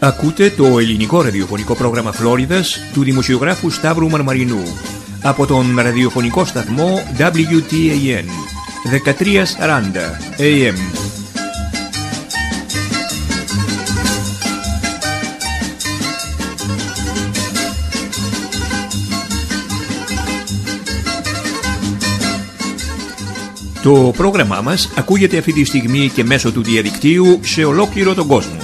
Ακούτε το ελληνικό ραδιοφωνικό πρόγραμμα Φλόριδας του δημοσιογράφου Σταύρου Μαρμαρινού από τον ραδιοφωνικό σταθμό WTAN 1340 AM. Το πρόγραμμά μας ακούγεται αυτή τη στιγμή και μέσω του διαδικτύου σε ολόκληρο τον κόσμο.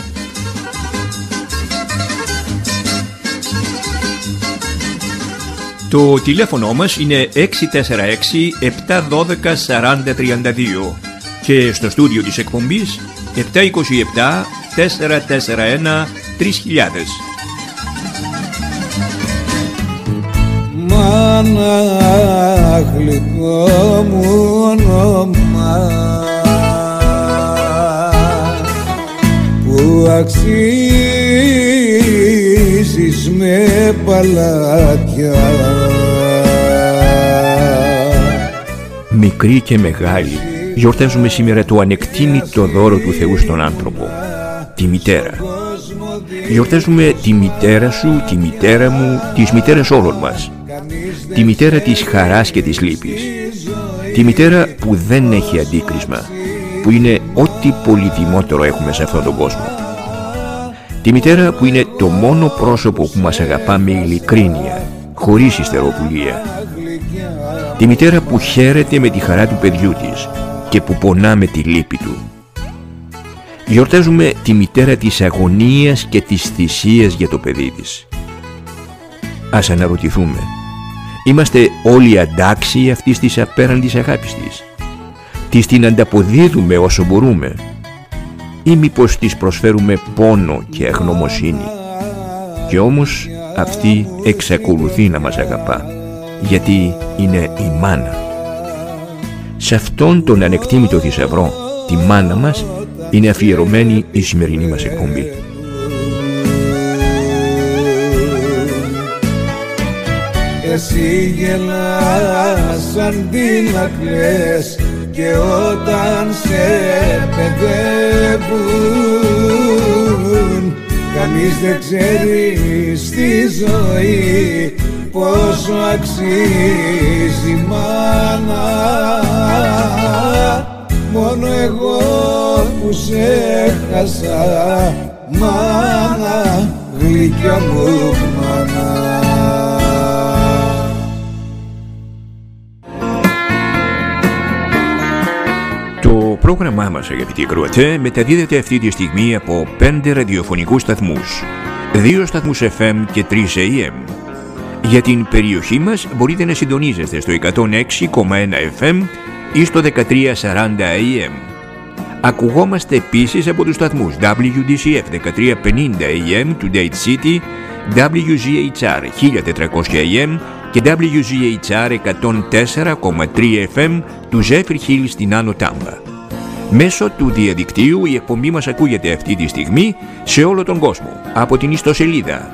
Το τηλέφωνο μας είναι 646-712-4032 και στο στούντιο της εκπομπής 727-441-3000. Μάνα γλυκό μου όνομα που αξίζεις με παλάτια. Μικροί και μεγάλοι γιορτάζουμε σήμερα το ανεκτήμητο δώρο του Θεού στον άνθρωπο, τη μητέρα. Γιορτάζουμε τη μητέρα σου, τη μητέρα μου, τις μητέρες όλων μας. Τη μητέρα της χαράς και της λύπης. Τη μητέρα που δεν έχει αντίκρισμα, που είναι ό,τι πολυτιμότερο έχουμε σε αυτόν τον κόσμο. Τη μητέρα που είναι το μόνο πρόσωπο που μας αγαπά με ειλικρίνεια, χωρίς ιστεροπουλία. Τη μητέρα που χαίρεται με τη χαρά του παιδιού της και που πονά με τη λύπη του. Γιορτάζουμε τη μητέρα της αγωνίας και της θυσίας για το παιδί της. Ας αναρωτηθούμε, είμαστε όλοι αντάξιοι αυτής της απέραντης αγάπης της? Της την ανταποδίδουμε όσο μπορούμε? Ή μήπως της προσφέρουμε πόνο και αγνωμοσύνη? Και όμως αυτή εξακολουθεί να μας αγαπά, γιατί είναι η μάνα. Σε αυτόν τον ανεκτήμητο θησαυρό, τη μάνα μας, είναι αφιερωμένη η σημερινή μας εκπομπή. Εσύ γελάς αντί να κλαις και όταν σε παιδεύουν κανείς δεν ξέρει στη ζωή πόσο αξίζει μάνα. Μόνο εγώ που σε χάσα, μάνα, γλυκιά μου μάνα. Το πρόγραμμά μας, αγαπητοί ακροατές, μεταδίδεται αυτή τη στιγμή από 5 ραδιοφωνικούς σταθμούς, 2 σταθμούς FM και 3 AM. Για την περιοχή μας μπορείτε να συντονίζεστε στο 106,1 FM ή στο 1340 AM. Ακουγόμαστε επίσης από τους σταθμούς WDCF 1350 AM του Dade City, WGHR 1400 AM και WGHR 104,3 FM του Zephyr Hill στην Άνω Τάμπα. Μέσω του διαδικτύου η εκπομπή μας ακούγεται αυτή τη στιγμή σε όλο τον κόσμο από την ιστοσελίδα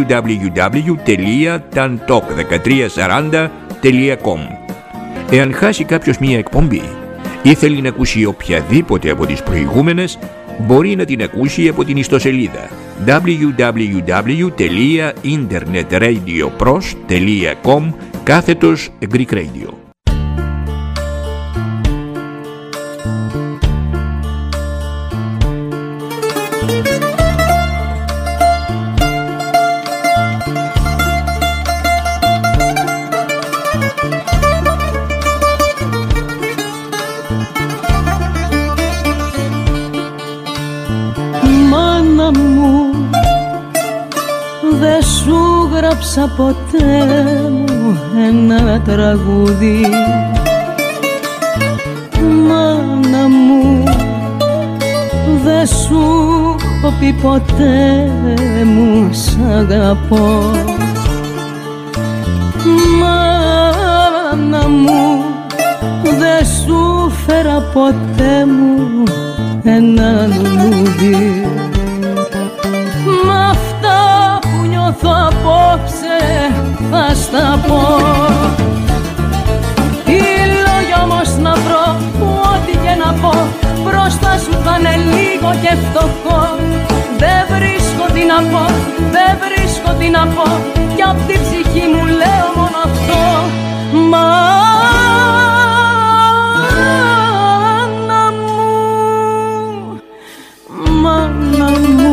www.tantalk1340.com. Εάν χάσει κάποιος μία εκπομπή ή θέλει να ακούσει οποιαδήποτε από τις προηγούμενες, μπορεί να την ακούσει από την ιστοσελίδα www.internetradioPros.com/Greek Radio. Γράψα ποτέ μου ένα τραγούδι, μάνα μου, δε σου έχω πει ποτέ μου σ' αγαπώ. Μάνα μου, δε σου φέρα ποτέ μου ένα λουλούδι. Μ' αυτά που νιώθω απόψε θα στα πω. Τι λόγια όμως να βρω, ό,τι και να πω μπροστά σου θα είναι λίγο και φτωχό. δεν βρίσκω τι να πω, δεν βρίσκω τι να πω, κι απ' τη ψυχή μου λέω μόνο αυτό. Μάνα μου, μάνα μου.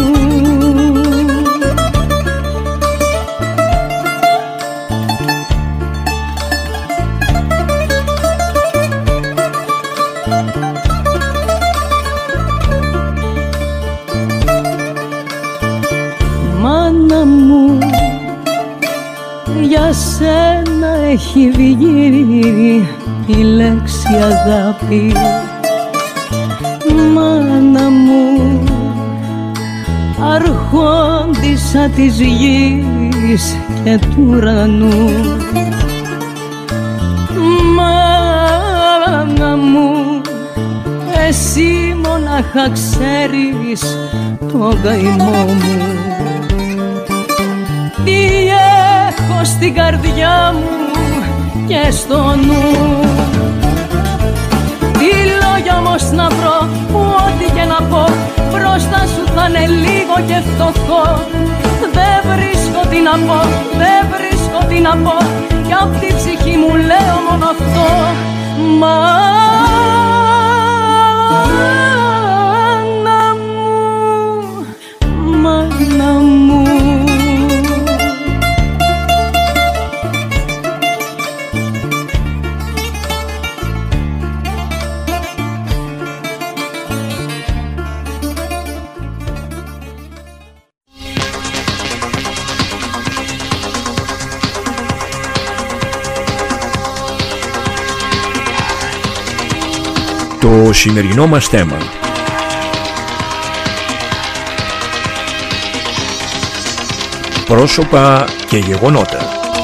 Μάνα μου, για σένα έχει βγει η λέξη αγάπη. Μάνα μου, αρχόντισσα της γης και του ουρανού. Μάνα μου, εσύ μονάχα ξέρεις τον καημό μου. Τι έχω στην καρδιά μου και στο νου. Τι λόγια όμως να βρω, που ό,τι και να πω μπροστά σου θα είναι λίγο και φτωχό. Δεν βρίσκω τι να πω, δεν βρίσκω τι να πω, κι απ' τη ψυχή μου λέω μόνο αυτό. Μάνα μου, μάνα μου. Το σημερινό μας θέμα: πρόσωπα και γεγονότα.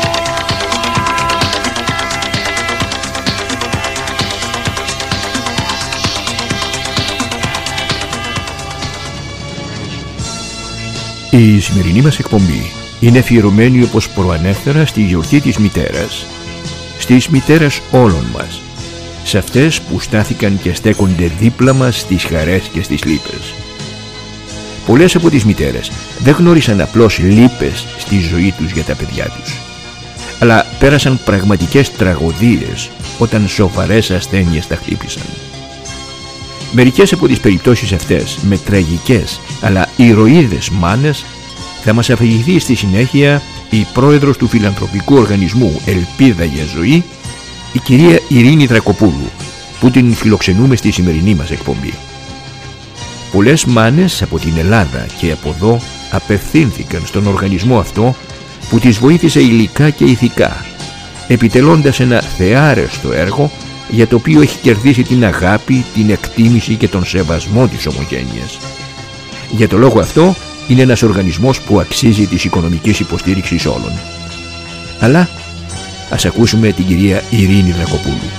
Η σημερινή μας εκπομπή είναι αφιερωμένη, όπως προανέφερα, στη γιορτή της μητέρας, στις μητέρες όλων μας, σε αυτές που στάθηκαν και στέκονται δίπλα μας στις χαρές και στις λύπες. Πολλές από τις μητέρες δεν γνώρισαν απλώς λύπες στη ζωή τους για τα παιδιά τους, αλλά πέρασαν πραγματικές τραγωδίες όταν σοβαρές ασθένειες τα χτύπησαν. Μερικές από τις περιπτώσεις αυτές, με τραγικές αλλά ηρωίδες μάνες, θα μας αφηγηθεί στη συνέχεια η πρόεδρος του φιλανθρωπικού οργανισμού Ελπίδα για Ζωή, η κυρία Ειρήνη Δρακοπούλου, που την φιλοξενούμε στη σημερινή μας εκπομπή. Πολλές μάνες από την Ελλάδα και από εδώ απευθύνθηκαν στον οργανισμό αυτό, που τις βοήθησε υλικά και ηθικά, επιτελώντας ένα θεάρεστο έργο για το οποίο έχει κερδίσει την αγάπη, την εκτίμηση και τον σεβασμό της ομογένειας. Για το λόγο αυτό είναι ένας οργανισμός που αξίζει της οικονομικής υποστήριξης όλων. Αλλά ας ακούσουμε την κυρία Ειρήνη Δρακοπούλου.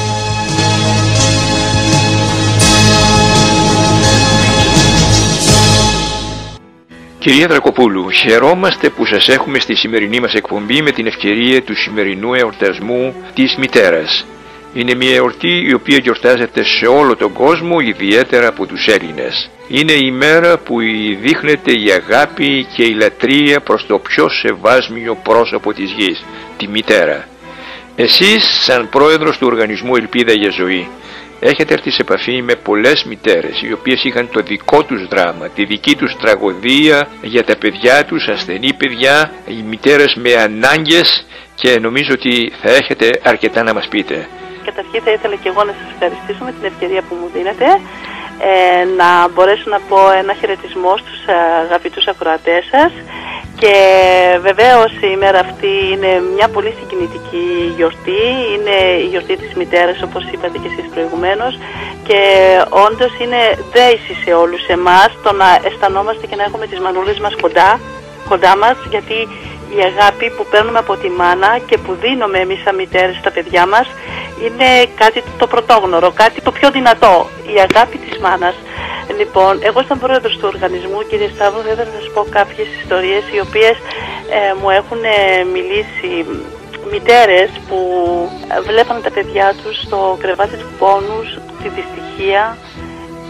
Κυρία Δρακοπούλου, χαιρόμαστε που σας έχουμε στη σημερινή μας εκπομπή με την ευκαιρία του σημερινού εορτασμού της μητέρας. Είναι μια εορτή η οποία γιορτάζεται σε όλο τον κόσμο, ιδιαίτερα από τους Έλληνες. Είναι η μέρα που δείχνεται η αγάπη και η λατρεία προς το πιο σεβάσμιο πρόσωπο της γης, τη μητέρα. Εσείς, σαν πρόεδρος του οργανισμού Ελπίδα για Ζωή, έχετε έρθει σε επαφή με πολλές μητέρες οι οποίες είχαν το δικό τους δράμα, τη δική τους τραγωδία για τα παιδιά τους, ασθενή παιδιά, οι μητέρες με ανάγκες, και νομίζω ότι θα έχετε αρκετά να μας πείτε. Καταρχήν θα ήθελα και εγώ να σας ευχαριστήσω με την ευκαιρία που μου δίνετε, να μπορέσω να πω ένα χαιρετισμό στους αγαπητούς ακροατές σας. Και βεβαίως η ημέρα αυτή είναι μια πολύ συγκινητική γιορτή, είναι η γιορτή της μητέρας, όπως είπατε και εσείς προηγουμένως, και όντως είναι δέηση σε όλους εμάς το να αισθανόμαστε και να έχουμε τις μανούλες μας κοντά μας, γιατί η αγάπη που παίρνουμε από τη μάνα και που δίνουμε εμείς σαν μητέρες στα παιδιά μας είναι κάτι το πρωτόγνωρο, κάτι το πιο δυνατό, η αγάπη της μάνας. Λοιπόν, εγώ σαν πρόεδρος του οργανισμού, κύριε Σταύρο, θα ήθελα να σας πω κάποιες ιστορίες οι οποίες μου έχουν μιλήσει μητέρες που βλέπαν τα παιδιά τους στο κρεβάτι του πόνου, τη δυστυχία,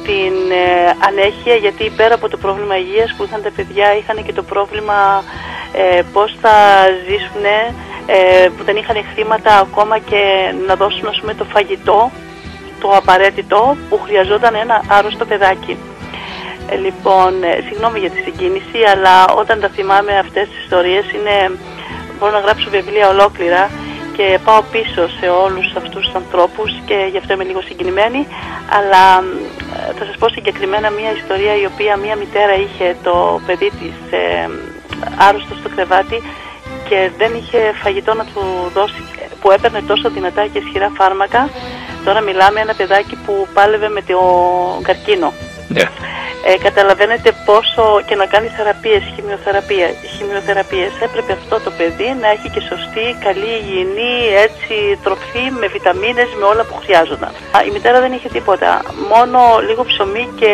την ανέχεια, γιατί πέρα από το πρόβλημα υγείας που είχαν τα παιδιά, είχαν και το πρόβλημα πώς θα ζήσουν, που δεν είχαν χρήματα ακόμα και να δώσουν, ας πούμε, το φαγητό, το απαραίτητο που χρειαζόταν ένα άρρωστο παιδάκι. Λοιπόν, συγγνώμη για τη συγκίνηση, αλλά όταν τα θυμάμαι αυτές τις ιστορίες, μπορώ να γράψω βιβλία ολόκληρα και πάω πίσω σε όλους αυτούς τους ανθρώπους και γι' αυτό είμαι λίγο συγκινημένη, αλλά θα σας πω συγκεκριμένα μια ιστορία η οποία μια μητέρα είχε το παιδί της άρρωστο στο κρεβάτι και δεν είχε φαγητό να του δώσει, που έπαιρνε τόσο δυνατά και ισχυρά φάρμακα. Τώρα μιλάμε ένα παιδάκι που πάλευε με τον καρκίνο. Ναι. Καταλαβαίνετε πόσο και να κάνει θεραπείες, χημειοθεραπείες. Έπρεπε αυτό το παιδί να έχει και σωστή, καλή, υγιεινή, έτσι, τροφή με βιταμίνες, με όλα που χρειάζονταν. Η μητέρα δεν είχε τίποτα, μόνο λίγο ψωμί και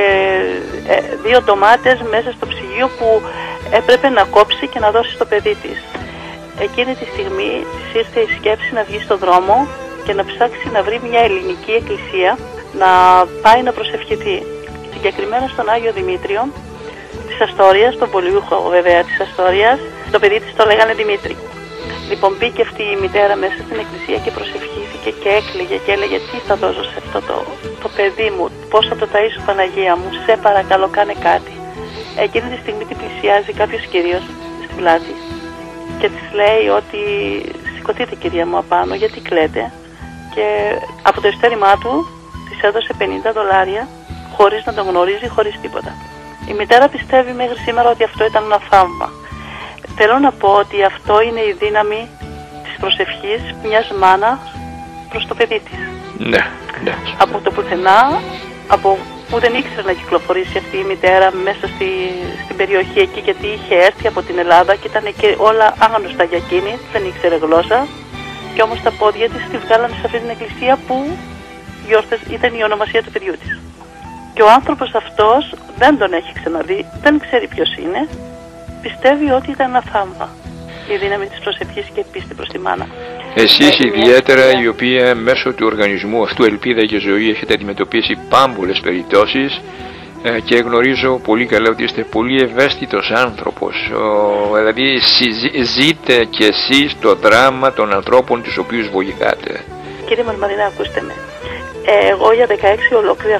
2 ντομάτες μέσα στο ψυγείο που έπρεπε να κόψει και να δώσει στο παιδί της. Εκείνη τη στιγμή της ήρθε η σκέψη να βγει στο δρόμο και να ψάξει να βρει μια ελληνική εκκλησία, να πάει να προσευχηθεί. Συγκεκριμένα στον Άγιο Δημήτριο της Αστόριας, τον πολιούχο βέβαια της Αστόριας, το παιδί της το λέγανε Δημήτρη. Λοιπόν, μπήκε αυτή η μητέρα μέσα στην εκκλησία και προσευχήθηκε και έκλαιγε και έλεγε τι θα δώσω σε αυτό το παιδί μου, πώς θα το ταΐσω Παναγία μου, σε παρακαλώ κάνε κάτι. Εκείνη τη στιγμή την πλησιάζει κάποιος κύριος στην πλάτη και της λέει ότι σηκωθείτε κυρία μου απάνω, γιατί κλαίτε, και από το ειστέρημά του της έδωσε $50 χωρίς να τον γνωρίζει, χωρίς τίποτα. Η μητέρα πιστεύει μέχρι σήμερα ότι αυτό ήταν ένα θαύμα. Θέλω να πω ότι αυτό είναι η δύναμη της προσευχής μιας μάνας προς το παιδί της. Ναι, ναι. Από το πουθενά, από που δεν ήξερε να κυκλοφορήσει αυτή η μητέρα μέσα στην περιοχή εκεί, γιατί είχε έρθει από την Ελλάδα και ήταν και όλα άγνωστα για εκείνη, δεν ήξερε γλώσσα, και όμως τα πόδια της τη βγάλανε σε αυτή την εκκλησία που ήταν η ονομασία του παιδιού της. Και ο άνθρωπος αυτός δεν τον έχει ξαναδεί, δεν ξέρει ποιος είναι, πιστεύει ότι ήταν ένα θαύμα. Η δύναμη της προσευχής και πίστη προς τη μάνα. Εσείς ιδιαίτερα, η οποία μέσω του οργανισμού αυτού Ελπίδα και Ζωή έχετε αντιμετωπίσει πάμπολες περιπτώσεις και γνωρίζω πολύ καλά ότι είστε πολύ ευαίσθητος άνθρωπος. Δηλαδή ζείτε κι εσείς το δράμα των ανθρώπων τους οποίους βοηθάτε. Κύριε Μαρμαρινά, ακούστε με. Εγώ για 16 ολόκληρα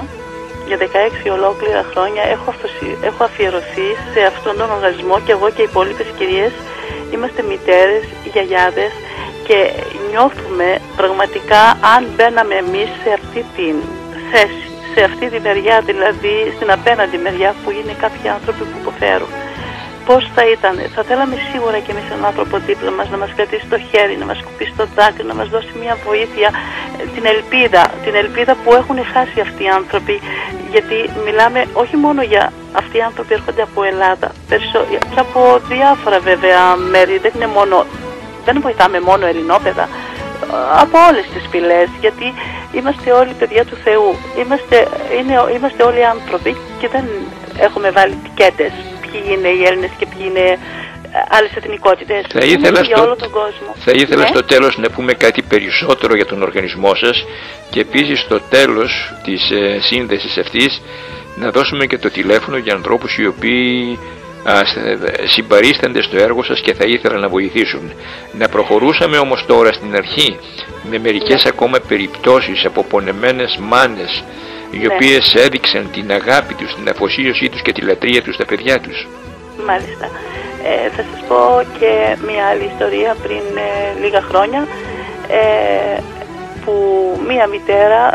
χρόνια έχω αφιερωθεί σε αυτόν τον οργανισμό και εγώ και οι υπόλοιπες κυρίες είμαστε μητέρες, γιαγιάδες και νιώθουμε πραγματικά αν μπαίναμε εμείς σε αυτή τη θέση, σε αυτή τη μεριά, δηλαδή στην απέναντι μεριά που είναι κάποιοι άνθρωποι που υποφέρουν. Πώς θα ήταν, θα θέλαμε σίγουρα και εμείς έναν άνθρωπο δίπλα μας να μας κρατήσει το χέρι, να μας κουπίσει το δάκρυ, να μας δώσει μια βοήθεια, την ελπίδα που έχουν χάσει αυτοί οι άνθρωποι, γιατί μιλάμε όχι μόνο για αυτοί οι άνθρωποι έρχονται από Ελλάδα, και από διάφορα βέβαια μέρη, δεν βοηθάμε μόνο ελληνόπαιδα, από όλες τις φυλές, γιατί είμαστε όλοι παιδιά του Θεού, είμαστε όλοι άνθρωποι και δεν έχουμε βάλει τικέτες. Ποιοι είναι οι Έλληνες και ποιοι είναι άλλες εθνικότητες. Θα ήθελα στο τέλος να πούμε κάτι περισσότερο για τον οργανισμό σας και επίσης στο τέλος της σύνδεσης αυτής να δώσουμε και το τηλέφωνο για ανθρώπους οι οποίοι συμπαρίστανται στο έργο σας και θα ήθελαν να βοηθήσουν. Να προχωρούσαμε όμως τώρα στην αρχή με μερικές ακόμα περιπτώσεις από πονεμένες μάνες οι οποίες έδειξαν την αγάπη τους, την αφοσίωσή τους και τη λατρεία τους στα παιδιά τους. Μάλιστα. Θα σας πω και μια άλλη ιστορία πριν λίγα χρόνια που μια μητέρα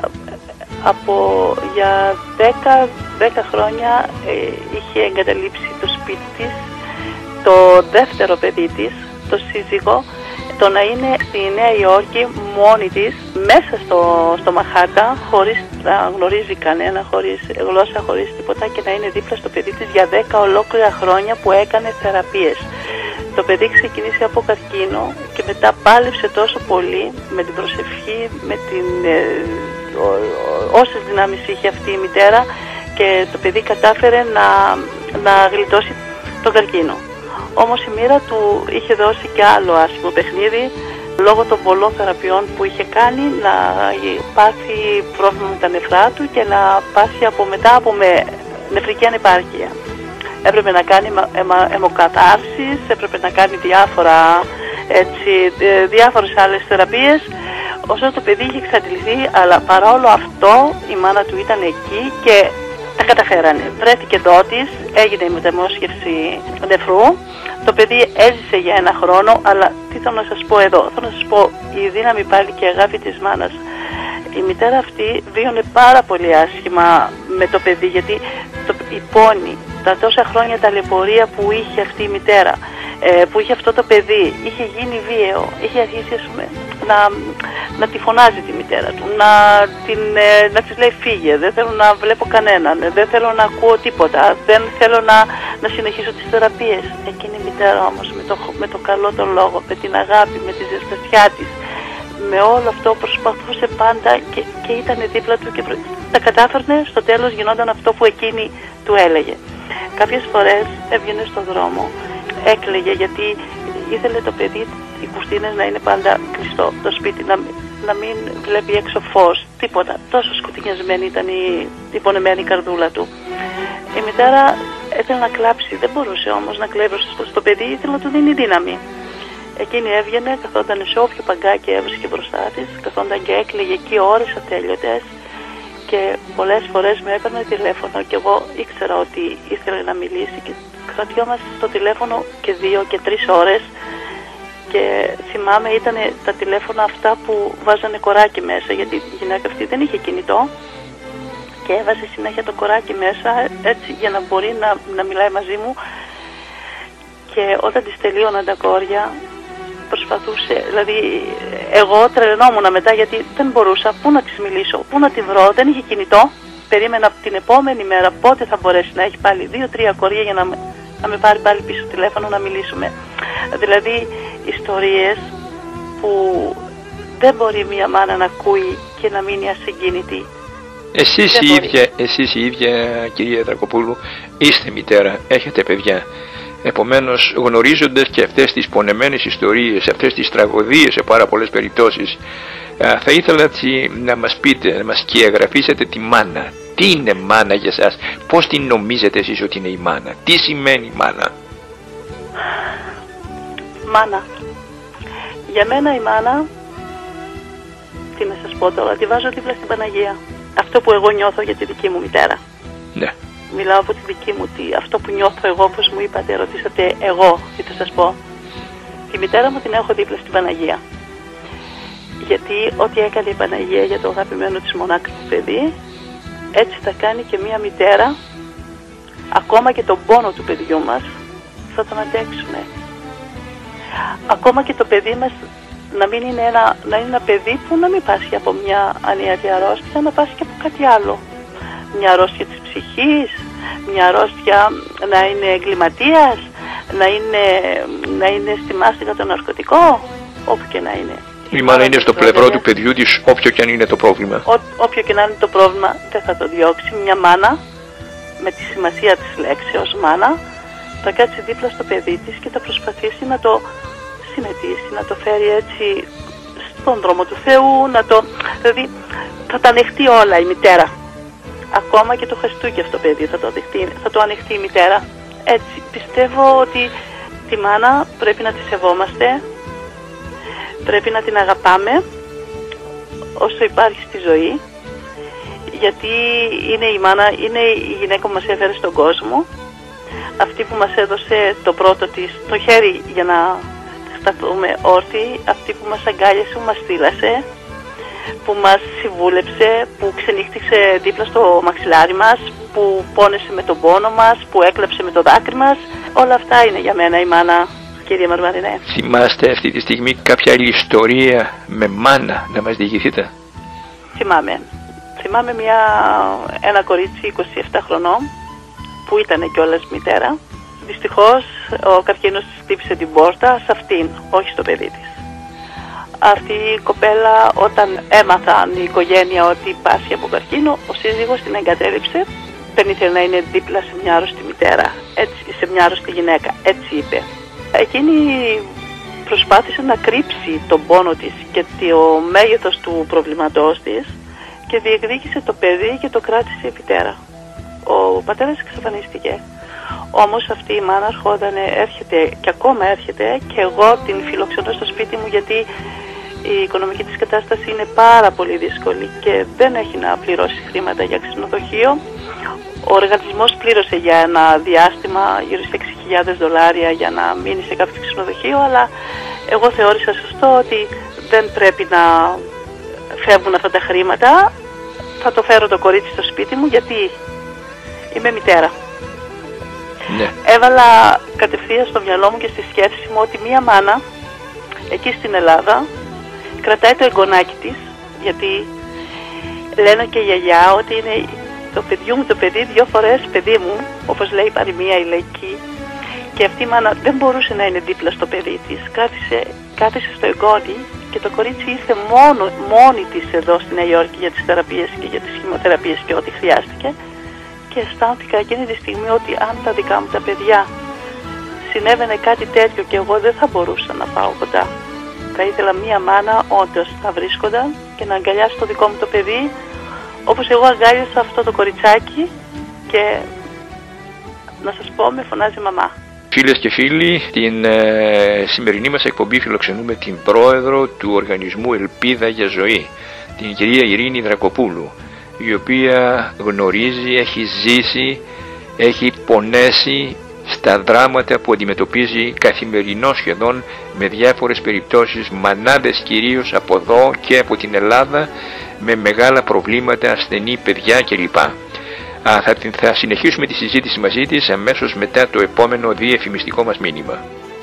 για 10 χρόνια είχε εγκαταλείψει το σπίτι της, το δεύτερο παιδί της, το σύζυγο, το να είναι στη Νέα Υόρκη μόνη της, μέσα στο Μαχάτα, χωρίς να γνωρίζει κανένα, χωρίς γλώσσα, χωρίς τίποτα, και να είναι δίπλα στο παιδί της για 10 ολόκληρα χρόνια που έκανε θεραπείες. Το παιδί ξεκίνησε από καρκίνο και μετά πάλεψε τόσο πολύ με την προσευχή, με όσες δυνάμεις είχε αυτή η μητέρα, και το παιδί κατάφερε να γλιτώσει τον καρκίνο. Όμως η μοίρα του είχε δώσει και άλλο άσχημο παιχνίδι, λόγω των πολλών θεραπείων που είχε κάνει να πάθει πρόβλημα με τα νεφρά του και να πάθει μετά από νεφρική ανεπάρκεια. Έπρεπε να κάνει αιμοκατάρσεις, έπρεπε να κάνει διάφορες άλλες θεραπείες. Ωστόσο το παιδί είχε εξαντληθεί, αλλά παρόλο αυτό η μάνα του ήταν εκεί και τα καταφέρανε. Βρέθηκε δότης, έγινε η μεταμόσχευση νεφρού. Το παιδί έζησε για 1 χρόνο, αλλά τι θέλω να σας πω εδώ. Θέλω να σας πω η δύναμη πάλι και η αγάπη της μάνας. Η μητέρα αυτή βίωνε πάρα πολύ άσχημα με το παιδί, γιατί η πόνη, τα τόσα χρόνια ταλαιπωρία που είχε αυτή η μητέρα, που είχε αυτό το παιδί, είχε γίνει βίαιο, είχε αρχίσει να τη φωνάζει τη μητέρα του, να της λέει φύγε, δεν θέλω να βλέπω κανέναν, δεν θέλω να ακούω τίποτα, δεν θέλω να συνεχίσω τις θεραπείες. Εκείνη η μητέρα όμως με το καλό τον λόγο, με την αγάπη, με τη ζεστασιά της, με όλο αυτό προσπαθούσε πάντα και ήταν δίπλα του και τα κατάφερνε. Στο τέλος γινόταν αυτό που εκείνη του έλεγε. Κάποιες φορές έβγαινε στον δρόμο, έκλαιγε γιατί ήθελε το παιδί, οι κουρτίνες να είναι πάντα κλειστό, το σπίτι να μην βλέπει έξω φως, τίποτα. Τόσο σκουτινιασμένη ήταν η πονεμένη καρδούλα του. Η μητέρα ήθελε να κλάψει, δεν μπορούσε όμως να κλέβει στο παιδί, ήθελε να του δίνει δύναμη. Εκείνη έβγαινε, καθόταν σε όποιο παγκάκι έβρισκε μπροστά της, καθόταν και έκλαιγε εκεί ώρες ατέλειωτες και πολλές φορές με έπαιρνε τηλέφωνο και εγώ ήξερα ότι ήθελε να μιλήσει και κρατιόμαστε στο τηλέφωνο και 2 και 3 ώρες και θυμάμαι ήταν τα τηλέφωνα αυτά που βάζανε κοράκι μέσα, γιατί η γυναίκα αυτή δεν είχε κινητό και έβαζε συνέχεια το κοράκι μέσα έτσι για να μπορεί να μιλάει μαζί μου, και όταν της τελείωναν τα κόρια προσπαθούσε, δηλαδή εγώ τρελνόμουν μετά γιατί δεν μπορούσα, πού να της μιλήσω, πού να τη βρω, δεν είχε κινητό. Περίμενα την επόμενη μέρα πότε θα μπορέσει να έχει πάλι 2-3 κορία για να με πάρει πάλι πίσω τηλέφωνο να μιλήσουμε. Δηλαδή ιστορίες που δεν μπορεί μια μάνα να ακούει και να μείνει ασυγκίνητη. Εσείς η ίδια κυρία Δρακοπούλου είστε μητέρα, έχετε παιδιά. Επομένως, γνωρίζοντας και αυτές τις πονεμένες ιστορίες, αυτές τις τραγωδίες σε πάρα πολλές περιπτώσεις, θα ήθελα να μας πείτε, να μας σκιαγραφίσετε τη μάνα. Τι είναι μάνα για σας, πώς την νομίζετε εσείς ότι είναι η μάνα, τι σημαίνει μάνα? Μάνα. Για μένα η μάνα, τι να σας πω τώρα, τη βάζω δίπλα στην Παναγία. Αυτό που εγώ νιώθω για τη δική μου μητέρα. Ναι. Μιλάω από τη δική μου, αυτό που νιώθω εγώ, όπως μου είπατε, ρωτήσατε εγώ, τι θα σας πω. Τη μητέρα μου την έχω δίπλα στην Παναγία. Γιατί ό,τι έκανε η Παναγία για το αγαπημένο της μονάκριβο παιδί, έτσι θα κάνει και μία μητέρα, ακόμα και τον πόνο του παιδιού μας, θα τον αντέξουμε. Ακόμα και το παιδί μας να είναι ένα παιδί που να μην πάσχει από μια ανίατη αρρώστια, να πάσχει από κάτι άλλο. Μια αρρώστια της ψυχής, μια αρρώστια να είναι εγκληματίας, να είναι στη μάστιγα το ναρκωτικό, όπου και να είναι. Η μάνα είναι στο πλευρό του παιδιού της, όποιο και αν είναι το πρόβλημα. Όποιο και να είναι το πρόβλημα, δεν θα το διώξει. Μια μάνα, με τη σημασία της λέξεως μάνα, θα κάτσει δίπλα στο παιδί της και θα προσπαθήσει να το συνετίσει, να το φέρει έτσι στον δρόμο του Θεού, δηλαδή θα τα ανεχτεί όλα η μητέρα. Ακόμα και το Χριστούγεννα αυτό το παιδί θα το ανεχτεί η μητέρα. Έτσι πιστεύω ότι τη μάνα πρέπει να τη σεβόμαστε, πρέπει να την αγαπάμε όσο υπάρχει στη ζωή, γιατί είναι η μάνα, είναι η γυναίκα που μας έφερε στον κόσμο, αυτή που μας έδωσε το πρώτο της το χέρι για να σταθούμε όρθιοι, αυτή που μας αγκάλιασε, που μας στείλασε, που μας συμβούλεψε, που ξενύχτησε δίπλα στο μαξιλάρι μας, που πόνεσε με τον πόνο μας, που έκλαψε με το δάκρυ μας. Όλα αυτά είναι για μένα η μάνα, κύριε Μαρμαρινέ. Θυμάστε αυτή τη στιγμή κάποια άλλη ιστορία με μάνα να μας διηγηθείτε? Θυμάμαι ένα κορίτσι 27 χρονών που ήταν κιόλας μητέρα. Δυστυχώς ο καρκίνος της χτύπησε την πόρτα σε αυτήν, όχι στο παιδί της. Αυτή η κοπέλα, όταν έμαθαν η οικογένεια ότι πάσχει από καρκίνο, ο σύζυγος την εγκατέλειψε. Δεν ήθελε να είναι δίπλα σε μια άρρωστη μητέρα, έτσι, σε μια άρρωστη γυναίκα, έτσι είπε. Εκείνη προσπάθησε να κρύψει τον πόνο της και το μέγεθος του προβλήματός της και διεκδίκησε το παιδί και το κράτησε η μητέρα. Ο πατέρας εξαφανίστηκε. Όμως αυτή η μάνα έρχεται και ακόμα έρχεται και εγώ την φιλοξενώ στο σπίτι μου, γιατί η οικονομική της κατάσταση είναι πάρα πολύ δύσκολη και δεν έχει να πληρώσει χρήματα για ξενοδοχείο. Ο οργανισμός πλήρωσε για ένα διάστημα γύρω στα $6.000 για να μείνει σε κάποιο ξενοδοχείο, αλλά εγώ θεώρησα σωστό ότι δεν πρέπει να φεύγουν αυτά τα χρήματα. Θα το φέρω το κορίτσι στο σπίτι μου, γιατί είμαι μητέρα. Ναι. Έβαλα κατευθείαν στο μυαλό μου και στη σκέψη μου ότι μία μάνα εκεί στην Ελλάδα κρατάει το εγγονάκι της, γιατί λένε και η γιαγιά ότι είναι το παιδιού μου το παιδί 2 φορές παιδί μου, όπως λέει η παροιμία η λαϊκή, και αυτή η μάνα δεν μπορούσε να είναι δίπλα στο παιδί της, κάθισε στο εγγόνι και το κορίτσι ήρθε μόνη της εδώ στη Νέα Υόρκη για τις θεραπείες και για τις χημειοθεραπείες και ό,τι χρειάστηκε, και αισθάνθηκα εκείνη τη στιγμή ότι αν τα δικά μου τα παιδιά συνέβαινε κάτι τέτοιο και εγώ δεν θα μπορούσα να πάω κοντά. Θα ήθελα μία μάνα όντως να βρίσκονταν και να αγκαλιάσει το δικό μου το παιδί, όπως εγώ αγκάλιασα αυτό το κοριτσάκι, και να σας πω, με φωνάζει μαμά. Φίλες και φίλοι, την σημερινή μας εκπομπή φιλοξενούμε την πρόεδρο του οργανισμού Ελπίδα για Ζωή, την κυρία Ειρήνη Δρακοπούλου, η οποία γνωρίζει, έχει ζήσει, έχει πονέσει στα δράματα που αντιμετωπίζει καθημερινώς σχεδόν, με διάφορες περιπτώσεις, μανάδες κυρίως από εδώ και από την Ελλάδα, με μεγάλα προβλήματα, ασθενή παιδιά κλπ. Θα συνεχίσουμε τη συζήτηση μαζί της αμέσως μετά το επόμενο διαφημιστικό μας μήνυμα.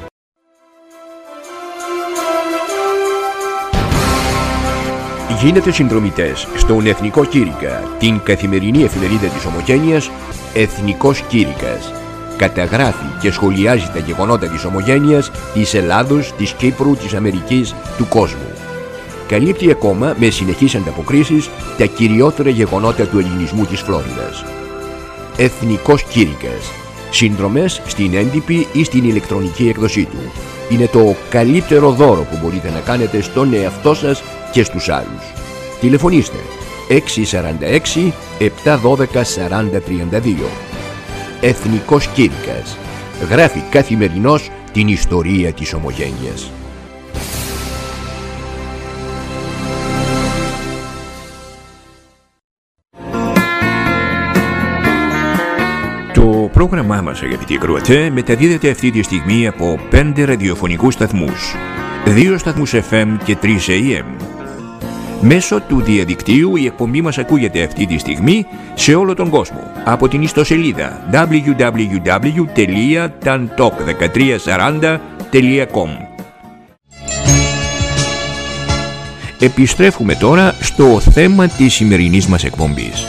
Γίνετε συνδρομητές στον Εθνικό Κήρυκα, την καθημερινή εφημερίδα της Ομογένειας Εθνικός Κήρυκας. Καταγράφει και σχολιάζει τα γεγονότα της Ομογένειας, της Ελλάδος, της Κύπρου, της Αμερικής, του κόσμου. Καλύπτει ακόμα με συνεχείς ανταποκρίσεις τα κυριότερα γεγονότα του ελληνισμού της Φλόριδας. Εθνικός Κήρυκας. Συνδρομές στην έντυπη ή στην ηλεκτρονική έκδοσή του. Είναι το καλύτερο δώρο που μπορείτε να κάνετε στον εαυτό σας και στους άλλους. Τηλεφωνήστε 646 712 4032. Εθνικός Κήρυκας. Γράφει καθημερινώς την ιστορία της Ομογένειας. Το πρόγραμμά μας, αγαπητοί ακροατές, μεταδίδεται αυτή τη στιγμή από 5 ραδιοφωνικούς σταθμούς, 2 σταθμούς FM και 3 AM. Μέσω του διαδικτύου η εκπομπή μας ακούγεται αυτή τη στιγμή σε όλο τον κόσμο από την ιστοσελίδα www.tantalk1340.com. Επιστρέφουμε τώρα στο θέμα της σημερινής μας εκπομπής.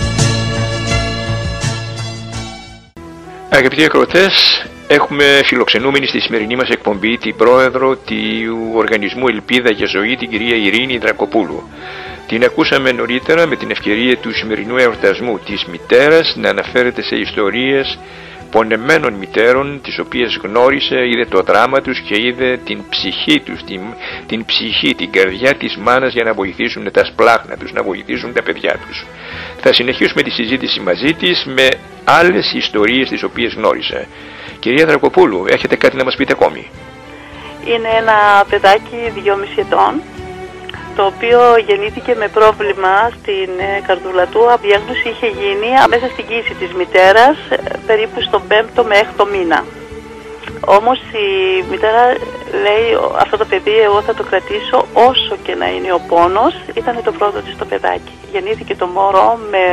Αγαπητοί ακροατές, έχουμε φιλοξενούμενη στη σημερινή μας εκπομπή την πρόεδρο του οργανισμού Ελπίδα για Ζωή, την κυρία Ειρήνη Δρακοπούλου. Την ακούσαμε νωρίτερα με την ευκαιρία του σημερινού εορτασμού της μητέρας να αναφέρεται σε ιστορίες πονεμένων μητέρων, τις οποίες γνώρισε, είδε το δράμα τους και είδε την ψυχή τους, την ψυχή, την καρδιά της μάνας για να βοηθήσουν τα σπλάχνα τους, να βοηθήσουν τα παιδιά τους. Θα συνεχίσουμε τη συζήτηση μαζί της με άλλες ιστορίες τις οποίες γνώρισε. Κυρία Δρακοπούλου, έχετε κάτι να μας πείτε ακόμη? Είναι ένα παιδάκι 2,5 ετών, το οποίο γεννήθηκε με πρόβλημα στην καρδούλα του. Η διάγνωση είχε γίνει μέσα στην κοίηση της μητέρας, περίπου στον 5ο με 6ο μήνα. Όμως η μητέρα λέει, αυτό το παιδί εγώ θα το κρατήσω όσο και να είναι ο πόνος. Ήταν το πρώτο της το παιδάκι. Γεννήθηκε το μωρό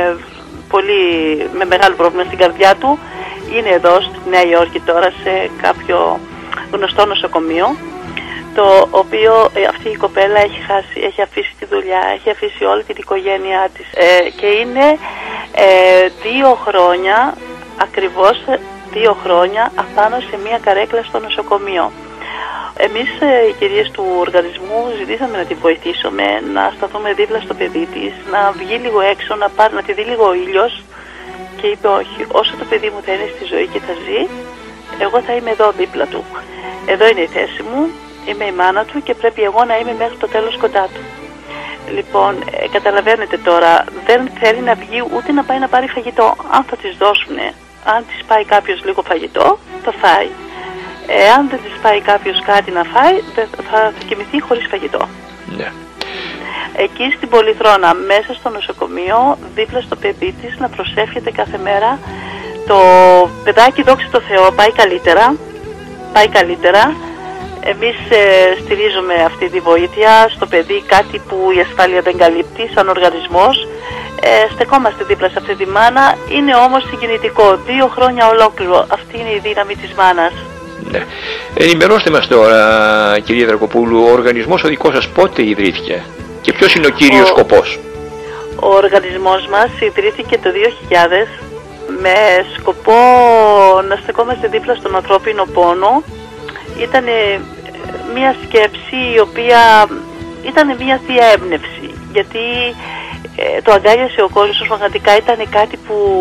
με μεγάλο πρόβλημα στην καρδιά του. Είναι εδώ στη Νέα Υόρκη τώρα σε κάποιο γνωστό νοσοκομείο, το οποίο αυτή η κοπέλα έχει αφήσει τη δουλειά, έχει αφήσει όλη την οικογένειά της, και είναι 2 χρόνια, ακριβώς 2 χρόνια απάνω σε μια καρέκλα στο νοσοκομείο. Εμείς οι κυρίες του οργανισμού ζητήσαμε να τη βοηθήσουμε, να σταθούμε δίπλα στο παιδί της, να βγει λίγο έξω, να τη δει λίγο ο ήλιος, και είπε όχι, όσο το παιδί μου θα είναι στη ζωή και θα ζει, εγώ θα είμαι εδώ δίπλα του. Εδώ είναι η θέση μου, Είμαι η μάνα του και πρέπει εγώ να είμαι μέχρι το τέλος κοντά του. Λοιπόν, καταλαβαίνετε τώρα, δεν θέλει να βγει ούτε να πάει να πάρει φαγητό. Αν θα της δώσουνε, αν της πάει κάποιος λίγο φαγητό, θα φάει. Αν δεν της πάει κάποιος κάτι να φάει, θα κοιμηθεί χωρίς φαγητό. Ναι. Εκεί στην Πολυθρόνα, μέσα στο νοσοκομείο, δίπλα στο παιδί της, να προσεύχεται κάθε μέρα. Το παιδάκι, δόξα τω Θεώ, πάει καλύτερα. Πάει καλύτερα. Εμείς στηρίζουμε αυτή τη βοήθεια στο παιδί, κάτι που η ασφάλεια δεν καλύπτει σαν οργανισμός. Στεκόμαστε δίπλα σε αυτή τη μάνα. Είναι όμως συγκινητικό. 2 χρόνια ολόκληρο. Αυτή είναι η δύναμη της μάνας. Ναι. Ενημερώστε μας τώρα, κυρία Δρακοπούλου, ο οργανισμός ο δικός σας πότε ιδρύθηκε και ποιος είναι ο κύριος σκοπός? Ο οργανισμός μας ιδρύθηκε το 2000 με σκοπό να στεκόμαστε δίπλα στον ανθρώπινο πόνο. Ήταν μια σκέψη η οποία ήταν μια θεία έμπνευση, γιατί το αγκάλιασε ο κόσμος. Πραγματικά ήταν κάτι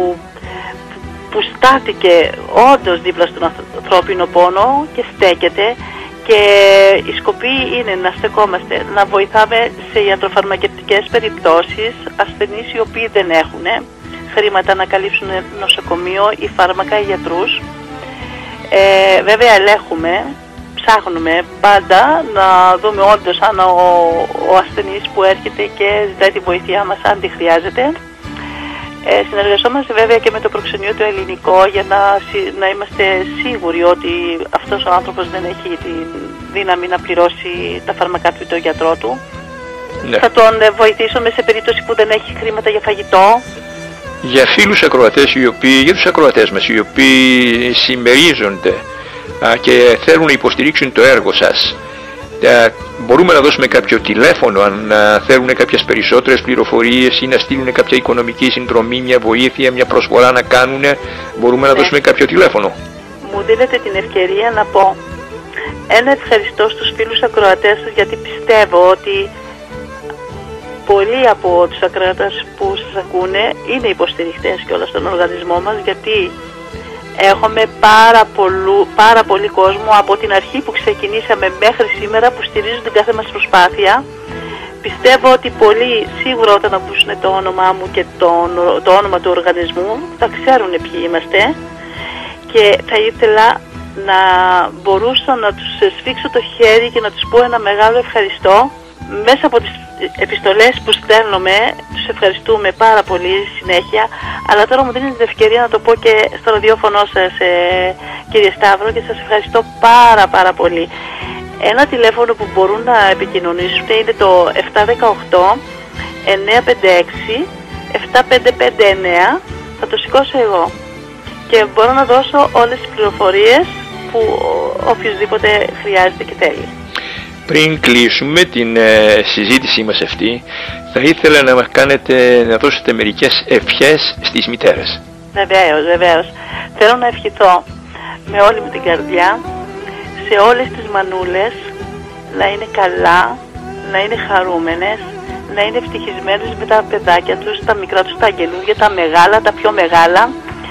που στάθηκε όντως δίπλα στον ανθρώπινο πόνο και στέκεται, και η σκοπή είναι να στεκόμαστε, να βοηθάμε σε ιατροφαρμακευτικές περιπτώσεις ασθενείς οι οποίοι δεν έχουν χρήματα να καλύψουν νοσοκομείο ή φάρμακα ή γιατρούς. Βέβαια ελέγχουμε, ψάχνουμε πάντα να δούμε όντως αν ο ασθενής που έρχεται και ζητάει τη βοήθειά μας, αν τη χρειάζεται. Συνεργαζόμαστε βέβαια και με το προξενείο το ελληνικό για να είμαστε σίγουροι ότι αυτός ο άνθρωπος δεν έχει τη δύναμη να πληρώσει τα φάρμακά του ή τον γιατρό του. Ναι. Θα τον βοηθήσουμε σε περίπτωση που δεν έχει χρήματα για φαγητό. Για φίλους ακροατές, για τους ακροατές μας, οι οποίοι συμμερίζονται και θέλουν να υποστηρίξουν το έργο σας, μπορούμε να δώσουμε κάποιο τηλέφωνο αν θέλουν κάποιες περισσότερες πληροφορίες ή να στείλουν κάποια οικονομική συνδρομή, μια βοήθεια, μια προσφορά να κάνουν? Μπορούμε να δώσουμε κάποιο τηλέφωνο? Μου δίνετε την ευκαιρία να πω ένα ευχαριστώ στους φίλους ακροατές σας, γιατί πιστεύω ότι πολλοί από τους ακροατές που σας ακούνε είναι υποστηριχτές και όλα στον οργανισμό μας, γιατί έχουμε πάρα πολύ κόσμο από την αρχή που ξεκινήσαμε μέχρι σήμερα που στηρίζουν την κάθε μας προσπάθεια. Πιστεύω ότι πολλοί σίγουρα όταν ακούσουν το όνομά μου και το όνομα του οργανισμού θα ξέρουν ποιοι είμαστε, και θα ήθελα να μπορούσα να τους σφίξω το χέρι και να τους πω ένα μεγάλο ευχαριστώ. Μέσα από τις επιστολές που στέλνουμε τους ευχαριστούμε πάρα πολύ συνέχεια, αλλά τώρα μου δίνετε την ευκαιρία να το πω και στο ραδιόφωνο σας, κύριε Σταύρο, και σας ευχαριστώ πάρα πολύ. Ένα τηλέφωνο που μπορούν να επικοινωνήσουν είναι το 718 956 7559. Θα το σηκώσω εγώ και μπορώ να δώσω όλες τις πληροφορίες που οποιοδήποτε χρειάζεται και θέλει. Πριν κλείσουμε την συζήτησή μας αυτή, θα ήθελα να μας να δώσετε μερικές ευχές στις μητέρες. Βεβαίως. Θέλω να ευχηθώ με όλη μου την καρδιά σε όλες τις μανούλες να είναι καλά, να είναι χαρούμενες, να είναι ευτυχισμένες με τα παιδάκια τους, τα μικρά τους, τα αγγελούδια, τα μεγάλα, τα πιο μεγάλα,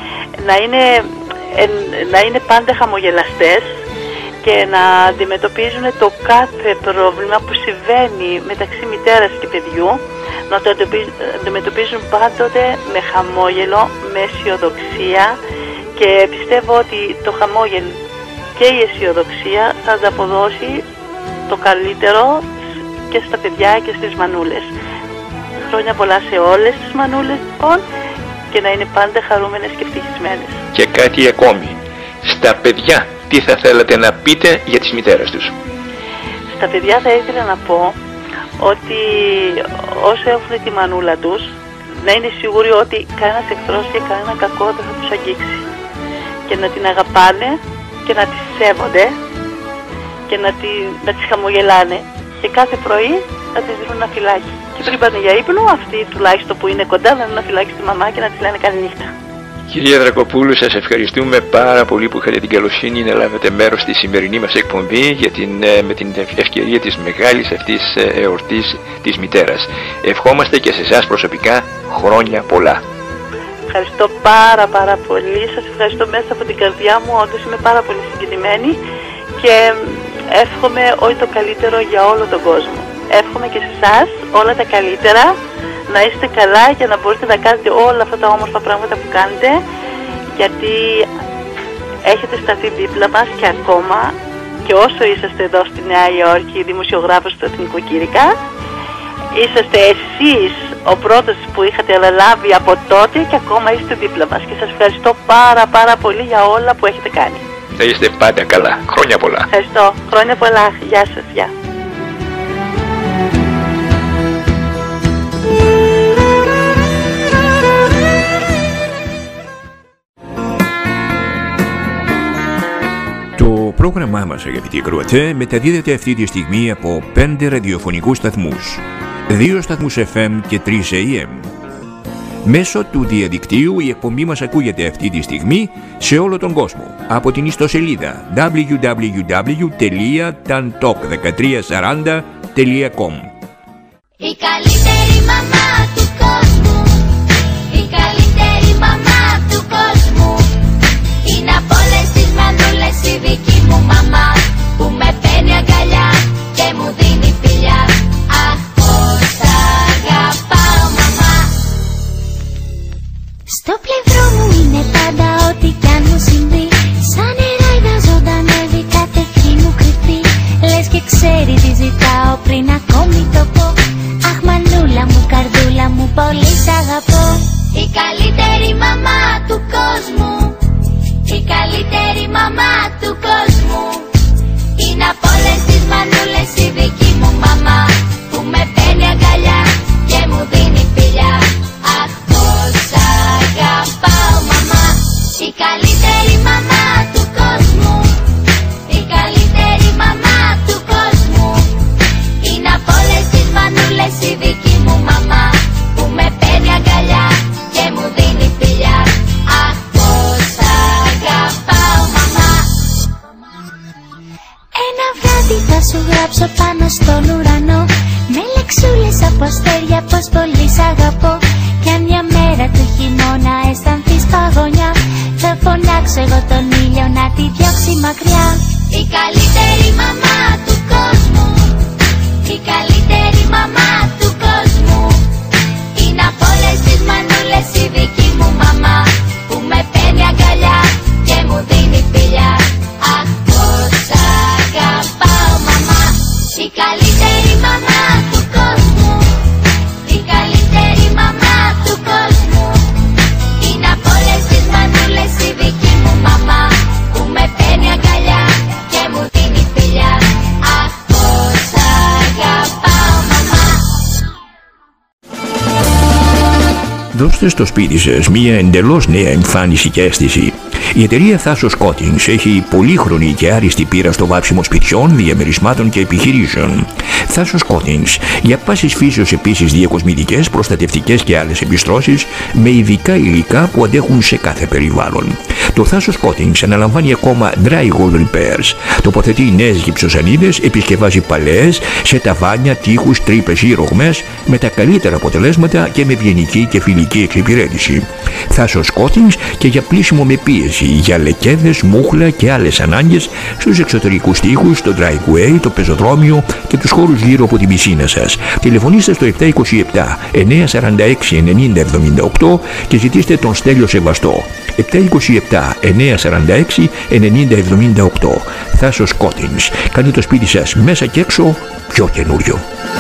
να είναι πάντα χαμογελαστές και να αντιμετωπίζουν το κάθε πρόβλημα που συμβαίνει μεταξύ μητέρας και παιδιού, να το αντιμετωπίζουν πάντοτε με χαμόγελο, με αισιοδοξία, και πιστεύω ότι το χαμόγελο και η αισιοδοξία θα ανταποδώσει το καλύτερο και στα παιδιά και στις μανούλες. Χρόνια πολλά σε όλες τις μανούλες λοιπόν, και να είναι πάντα χαρούμενες και ευτυχισμένες. Και κάτι ακόμη, στα παιδιά τι θα θέλατε να πείτε για τις μητέρες τους? Στα παιδιά θα ήθελα να πω ότι όσοι έχουν τη μανούλα τους, να είναι σίγουροι ότι κανένας εχθρός και κανένα κακό δεν θα τους αγγίξει, και να την αγαπάνε και να τη σέβονται και να τις χαμογελάνε, και κάθε πρωί να της δίνουν ένα φυλάκι, και πριν πάνε για ύπνο αυτοί τουλάχιστον που είναι κοντά να δίνουν ένα φυλάκι στη μαμά και να της λένε καλή νύχτα. Κυρία Δρακοπούλου, σας ευχαριστούμε πάρα πολύ που είχατε την καλοσύνη να λάβετε μέρος στη σημερινή μας εκπομπή με την ευκαιρία της μεγάλης αυτής εορτής της μητέρας. Ευχόμαστε και σε εσάς προσωπικά χρόνια πολλά. Ευχαριστώ πάρα πολύ, σας ευχαριστώ μέσα από την καρδιά μου, όντως είμαι πάρα πολύ συγκινημένη, και εύχομαι ό,τι το καλύτερο για όλο τον κόσμο. Εύχομαι και σε εσάς όλα τα καλύτερα, να είστε καλά και να μπορείτε να κάνετε όλα αυτά τα όμορφα πράγματα που κάνετε, γιατί έχετε σταθεί δίπλα μας και ακόμα, και όσο είσαστε εδώ στη Νέα Υόρκη δημοσιογράφος του Εθνικού Κήρυκα, είσαστε εσείς ο πρώτος που είχατε αναλάβει από τότε και ακόμα είστε δίπλα μας, και σας ευχαριστώ πάρα πολύ για όλα που έχετε κάνει. Θα είστε πάντα καλά. Χρόνια πολλά. Ευχαριστώ. Χρόνια πολλά. Γεια σας. Γεια. Το πρόγραμμά μας, αγαπητοί ακροατές, μεταδίδεται αυτή τη στιγμή από 5 ραδιοφωνικούς σταθμούς, 2 σταθμούς FM και 3 AM. Μέσω του διαδικτύου η εκπομπή μας ακούγεται αυτή τη στιγμή σε όλο τον κόσμο από την ιστοσελίδα www.tantalk1340.com. Η καλύτερη μαμά του κόσμου, η καλύτερη μαμά του κόσμου, είναι από όλες τις μανούλες η δική μου μαμά, που με παίρνει αγκαλιά και μου δίνει φιλιά. Αχ, πώς αγαπάω μαμά. Στο πλευρό μου είναι πάντα ό,τι κι αν μου συμβεί, σαν νεράιδα ζωντανεύει κάθε ευχή μου κρυφή. Λες και ξέρει τι ζητάω πριν ακόμη το πω. Αχ, μανούλα μου, καρδούλα μου, πολύ σ' αγαπώ. Η καλύτερη μαμά του κόσμου, η καλύτερη μαμά του κόσμου, είναι από όλες τις μανούλες η δική μου μαμά, που με παίρνει αγκαλιά και μου δίνει φιλιά. Αχ, πώς αγαπάω μαμά. Η καλύτερη μαμά του κόσμου, η καλύτερη μαμά του κόσμου, είναι από όλες τις μανούλες η δική μου μαμά, που με παίρνει αγκαλιά και μου δίνει φιλιά. Αχ, πώς αγαπάω μαμά. Ένα βράδυ θα σου γράψω πάνω στον ουρανό, με λεξούλες από αστέρια πως πολύ σ' αγαπώ. Κι αν μια μέρα του χειμώνα αισθανθείς παγωνιά, θα φωνάξω εγώ τον ήλιο να τη διώξει μακριά. Η καλύτερη μαμά του κόσμου, η καλύτερη μαμά του κόσμου, είναι από όλες τις μανούλες η δική μου μαμά, που με παίρνει αγκαλιά και μου δίνει φιλιά. Αχ, πώς αγαπάω μαμά. Η καλύτερη μαμά του κόσμου, η καλύτερη μαμά του κόσμου, είναι από όλες τις μανούλες η δική μου μαμά, που με παίρνει αγκαλιά και μου δίνει φιλιά. Αχ, πώς αγαπάω μαμά. Δώστε στο σπίτι σας μία εντελώς νέα εμφάνιση και αίσθηση. Η εταιρεία Thassos Coatings έχει πολύχρονη και άριστη πείρα στο βάψιμο σπιτιών, διαμερισμάτων και επιχειρήσεων. Thassos Coatings, για πάσης φύσεως επίσης διακοσμητικές, προστατευτικές και άλλες επιστρώσεις, με ειδικά υλικά που αντέχουν σε κάθε περιβάλλον. Το Thassos Coatings αναλαμβάνει ακόμα drywall repairs, τοποθετεί νέες γυψοσανίδες, επισκευάζει παλαιές σε ταβάνια, τοίχους, τρύπες ή ρογμές, με τα καλύτερα αποτελέσματα και με ευγενική και φιλική εξυπηρέτηση. Thassos Coatings και για πλύσιμο με πίεση, για λεκέδες, μούχλα και άλλες ανάγκες στους εξωτερικούς τοίχους, το driveway, το πεζοδρόμιο και τους χώρους γύρω από την πισίνα σας. Τηλεφωνήστε στο 727 946 9078 και ζητήστε τον Στέλιο Σεβαστό. 727 946 9078. Thassos Coatings. Κάνει το σπίτι σας μέσα και έξω πιο καινούριο.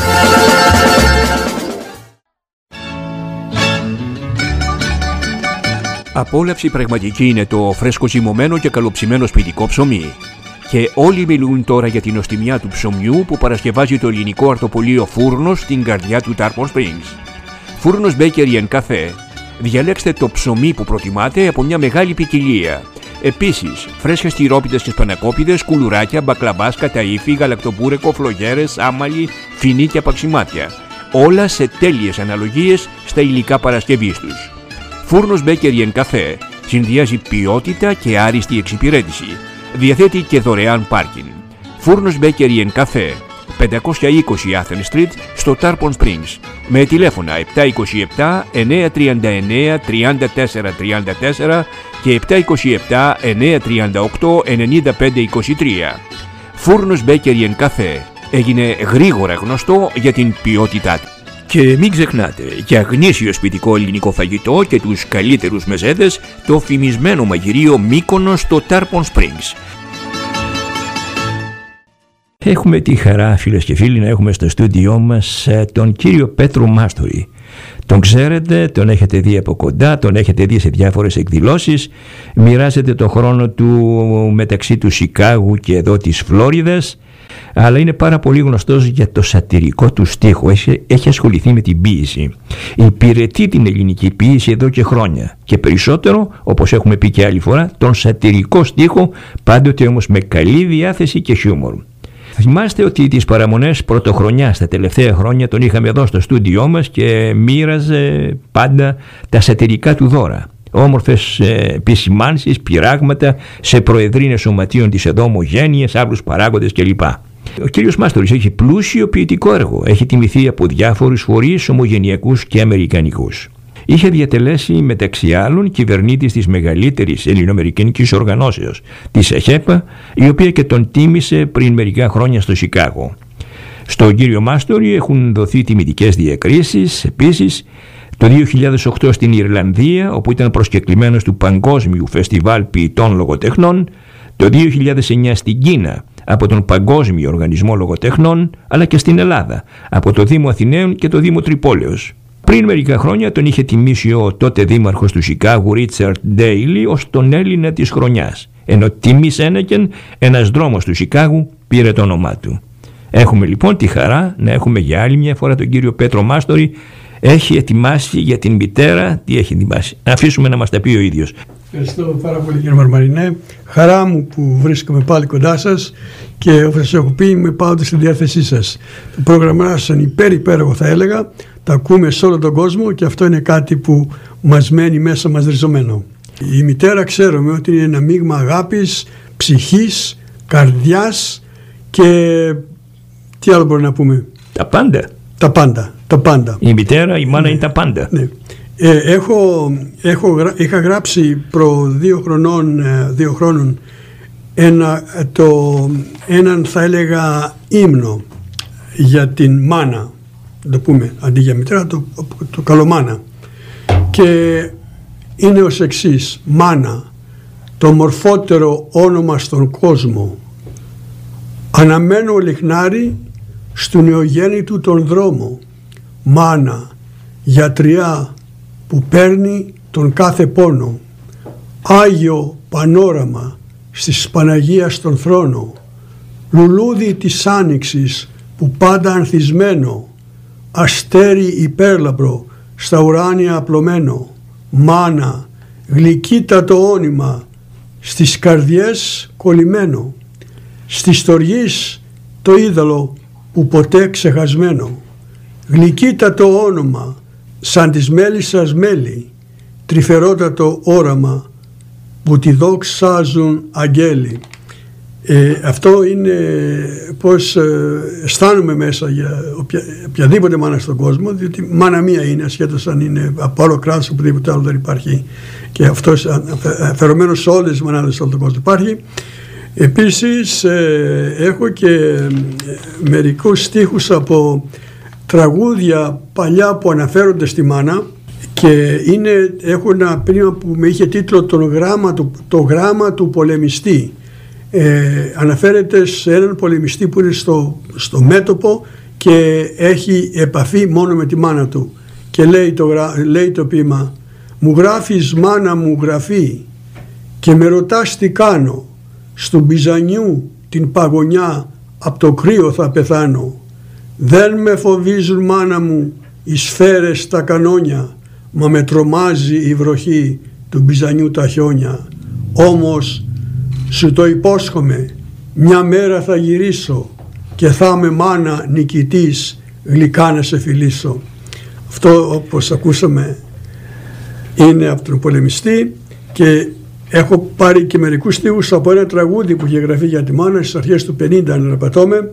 Απόλαυση πραγματική είναι το φρέσκο ζυμωμένο και καλοψημένο σπιτικό ψωμί. Και όλοι μιλούν τώρα για την νοστιμιά του ψωμιού που παρασκευάζει το ελληνικό αρτοπολείο Φούρνος στην καρδιά του Tarpon Springs. Φούρνος Bakery & Café. Διαλέξτε το ψωμί που προτιμάτε από μια μεγάλη ποικιλία. Επίσης, φρέσκες τυρόπιτες και σπανακόπιτες, κουλουράκια, μπακλαμπάς, καταΐφι, γαλακτοπούρεκο, φλογέρες, άμαλι, φινί και απαξιμάτια. Όλα σε τέλειες αναλογίες στα υλικά παρασκευής τους. Φούρνος Bakery & Café συνδυάζει ποιότητα και άριστη εξυπηρέτηση. Διαθέτει και δωρεάν πάρκινγκ. Φούρνος Bakery & Café, 520 Athens Street στο Tarpon Springs, με τηλέφωνα 727 939 3434 και 727 938 9523. Φούρνος Bakery & Café έγινε γρήγορα γνωστό για την ποιότητά του. Και μην ξεχνάτε, για γνήσιο σπιτικό ελληνικό φαγητό και τους καλύτερους μεζέδες, το φημισμένο μαγειρίο Μύκονος στο Tarpon Springs. Έχουμε τη χαρά, φίλες και φίλοι, να έχουμε στο στούντιό μας τον κύριο Πέτρο Μάστορη. Τον ξέρετε, τον έχετε δει από κοντά, τον έχετε δει σε διάφορες εκδηλώσεις, μοιράζεται τον χρόνο του μεταξύ του Σικάγου και εδώ της Φλόριδας, αλλά είναι πάρα πολύ γνωστός για το σατυρικό του στίχο. Έχει ασχοληθεί με την ποίηση. Υπηρετεί την ελληνική ποίηση εδώ και χρόνια και περισσότερο, όπως έχουμε πει και άλλη φορά, τον σατυρικό στίχο, πάντοτε όμως με καλή διάθεση και χιούμορ. Θυμάστε ότι τις παραμονές πρωτοχρονιάς τα τελευταία χρόνια τον είχαμε εδώ στο στούντιό μας και μοίραζε πάντα τα σατυρικά του δώρα. Όμορφες επισημάνσεις, πειράγματα σε προεδρίνες σωματείων της εδώ ομογένειας, άλλους παράγοντες κλπ. Ο κύριος Μάστορης έχει πλούσιο ποιητικό έργο. Έχει τιμηθεί από διάφορους φορείς ομογενειακούς και αμερικανικούς. Είχε διατελέσει μεταξύ άλλων κυβερνήτης της μεγαλύτερης ελληνοαμερικανικής οργανώσεως, της ΕΧΕΠΑ, η οποία και τον τίμησε πριν μερικά χρόνια στο Σικάγο. Στον κύριο Μάστορη έχουν δοθεί τιμητικές διακρίσεις επίσης το 2008 στην Ιρλανδία, όπου ήταν προσκεκλημένος του Παγκόσμιου Φεστιβάλ Ποιητών Λογοτεχνών, το 2009 στην Κίνα από τον Παγκόσμιο Οργανισμό Λογοτεχνών, αλλά και στην Ελλάδα από το Δήμο Αθηναίων και το Δήμο Τρυπόλεως. Πριν μερικά χρόνια τον είχε τιμήσει ο τότε δήμαρχος του Σικάγου Ρίτσαρντ Ντέιλι ως τον Έλληνα της χρονιάς, ενώ τιμή Σένεκεν ένας δρόμος του Σικάγου πήρε το όνομά του. Έχουμε λοιπόν τη χαρά να έχουμε για άλλη μια φορά τον κύριο Πέτρο Μάστορη. Έχει ετοιμάσει για την μητέρα, τι έχει ετοιμάσει? Να αφήσουμε να μας τα πει ο ίδιος. Ευχαριστώ πάρα πολύ κύριε Μαρμαρινέ. Χαρά μου που βρίσκομαι πάλι κοντά σας και όπως σας έχω πει είμαι πάντα στη διάθεσή σας. Το πρόγραμμά σας είναι υπέροχο θα έλεγα, τα ακούμε σε όλο τον κόσμο και αυτό είναι κάτι που μας μένει μέσα μας ριζωμένο. Η μητέρα ξέρουμε ότι είναι ένα μείγμα αγάπης, ψυχής, καρδιάς και τι άλλο μπορεί να πούμε? Τα πάντα. Η μητέρα, η μάνα είναι τα πάντα. Ναι. Είχα γράψει προ 2 χρόνων έναν θα έλεγα ύμνο για την μάνα, το πούμε αντί για μητέρα, το καλομάνα, και είναι ως εξής: μάνα, το μορφότερο όνομα στον κόσμο, αναμένω λιχνάρι στου νεογέννητου τον δρόμο, μάνα, γιατριά που παίρνει τον κάθε πόνο, Άγιο πανόραμα στις Παναγίας τον θρόνο, λουλούδι της άνοιξης που πάντα ανθισμένο, αστέρι υπέρλαμπρο στα ουράνια απλωμένο, μάνα, γλυκύτατο όνειμα στις καρδιές κολλημένο, στις στοργής το είδωλο που ποτέ ξεχασμένο, γλυκύτατο όνομα σαν της μέλισσας μέλι, τρυφερότατο όραμα που τη δόξαζουν αγγέλοι. Αυτό είναι πως αισθάνομαι μέσα για οποιαδήποτε μάνα στον κόσμο, διότι μάνα μία είναι, ασχέτως αν είναι από άλλο κράτος, οπουδήποτε άλλο δεν υπάρχει, και αυτός αφαιρωμένος σε όλες τις μανάδες σε όλο τον κόσμο υπάρχει. Επίσης έχω και μερικούς στίχους από τραγούδια παλιά που αναφέρονται στη μάνα, και έχω ένα ποίημα που με είχε τίτλο το γράμμα του πολεμιστή. Αναφέρεται σε έναν πολεμιστή που είναι στο μέτωπο και έχει επαφή μόνο με τη μάνα του, και λέει το ποίημα: μου γράφεις μάνα μου γραφή και με ρωτάς τι κάνω, στον Μπιζανιού την παγωνιά απ' το κρύο θα πεθάνω, δεν με φοβίζουν μάνα μου οι σφαίρες τα κανόνια, μα με τρομάζει η βροχή του Μπιζανιού τα χιόνια, όμως σου το υπόσχομαι, μια μέρα θα γυρίσω και θα είμαι μάνα νικητής, γλυκά να σε φιλήσω. Αυτό, όπως ακούσαμε, είναι από τον πολεμιστή, και έχω πάρει και μερικούς στίχους από ένα τραγούδι που είχε γραφεί για τη μάνα στις αρχές του 50, αν ραπατώμε.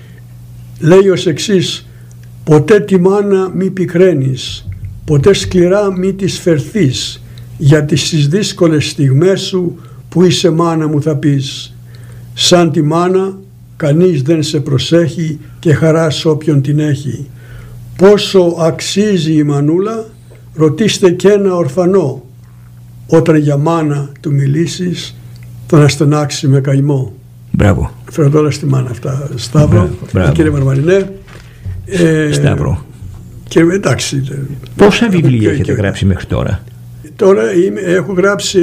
Λέει ως εξής: ποτέ τη μάνα μη πικραίνεις, ποτέ σκληρά μη της φερθείς, γιατί στις δύσκολες στιγμές σου που είσαι μάνα μου θα πεις, σαν τη μάνα κανείς δεν σε προσέχει και χαρά σ' όποιον την έχει. Πόσο αξίζει η μανούλα, ρωτήστε και ένα ορφανό, όταν για μάνα του μιλήσεις, τον αστενάξει με καημό. Μπράβο. Φέρω τώρα στη μάνα αυτά, Σταύρο. Μπράβο. Κύριε Μαρμαρινέ. Σταύρο. Και εντάξει. Πόσα βιβλία έχετε γράψει μέχρι τώρα? Τώρα έχω γράψει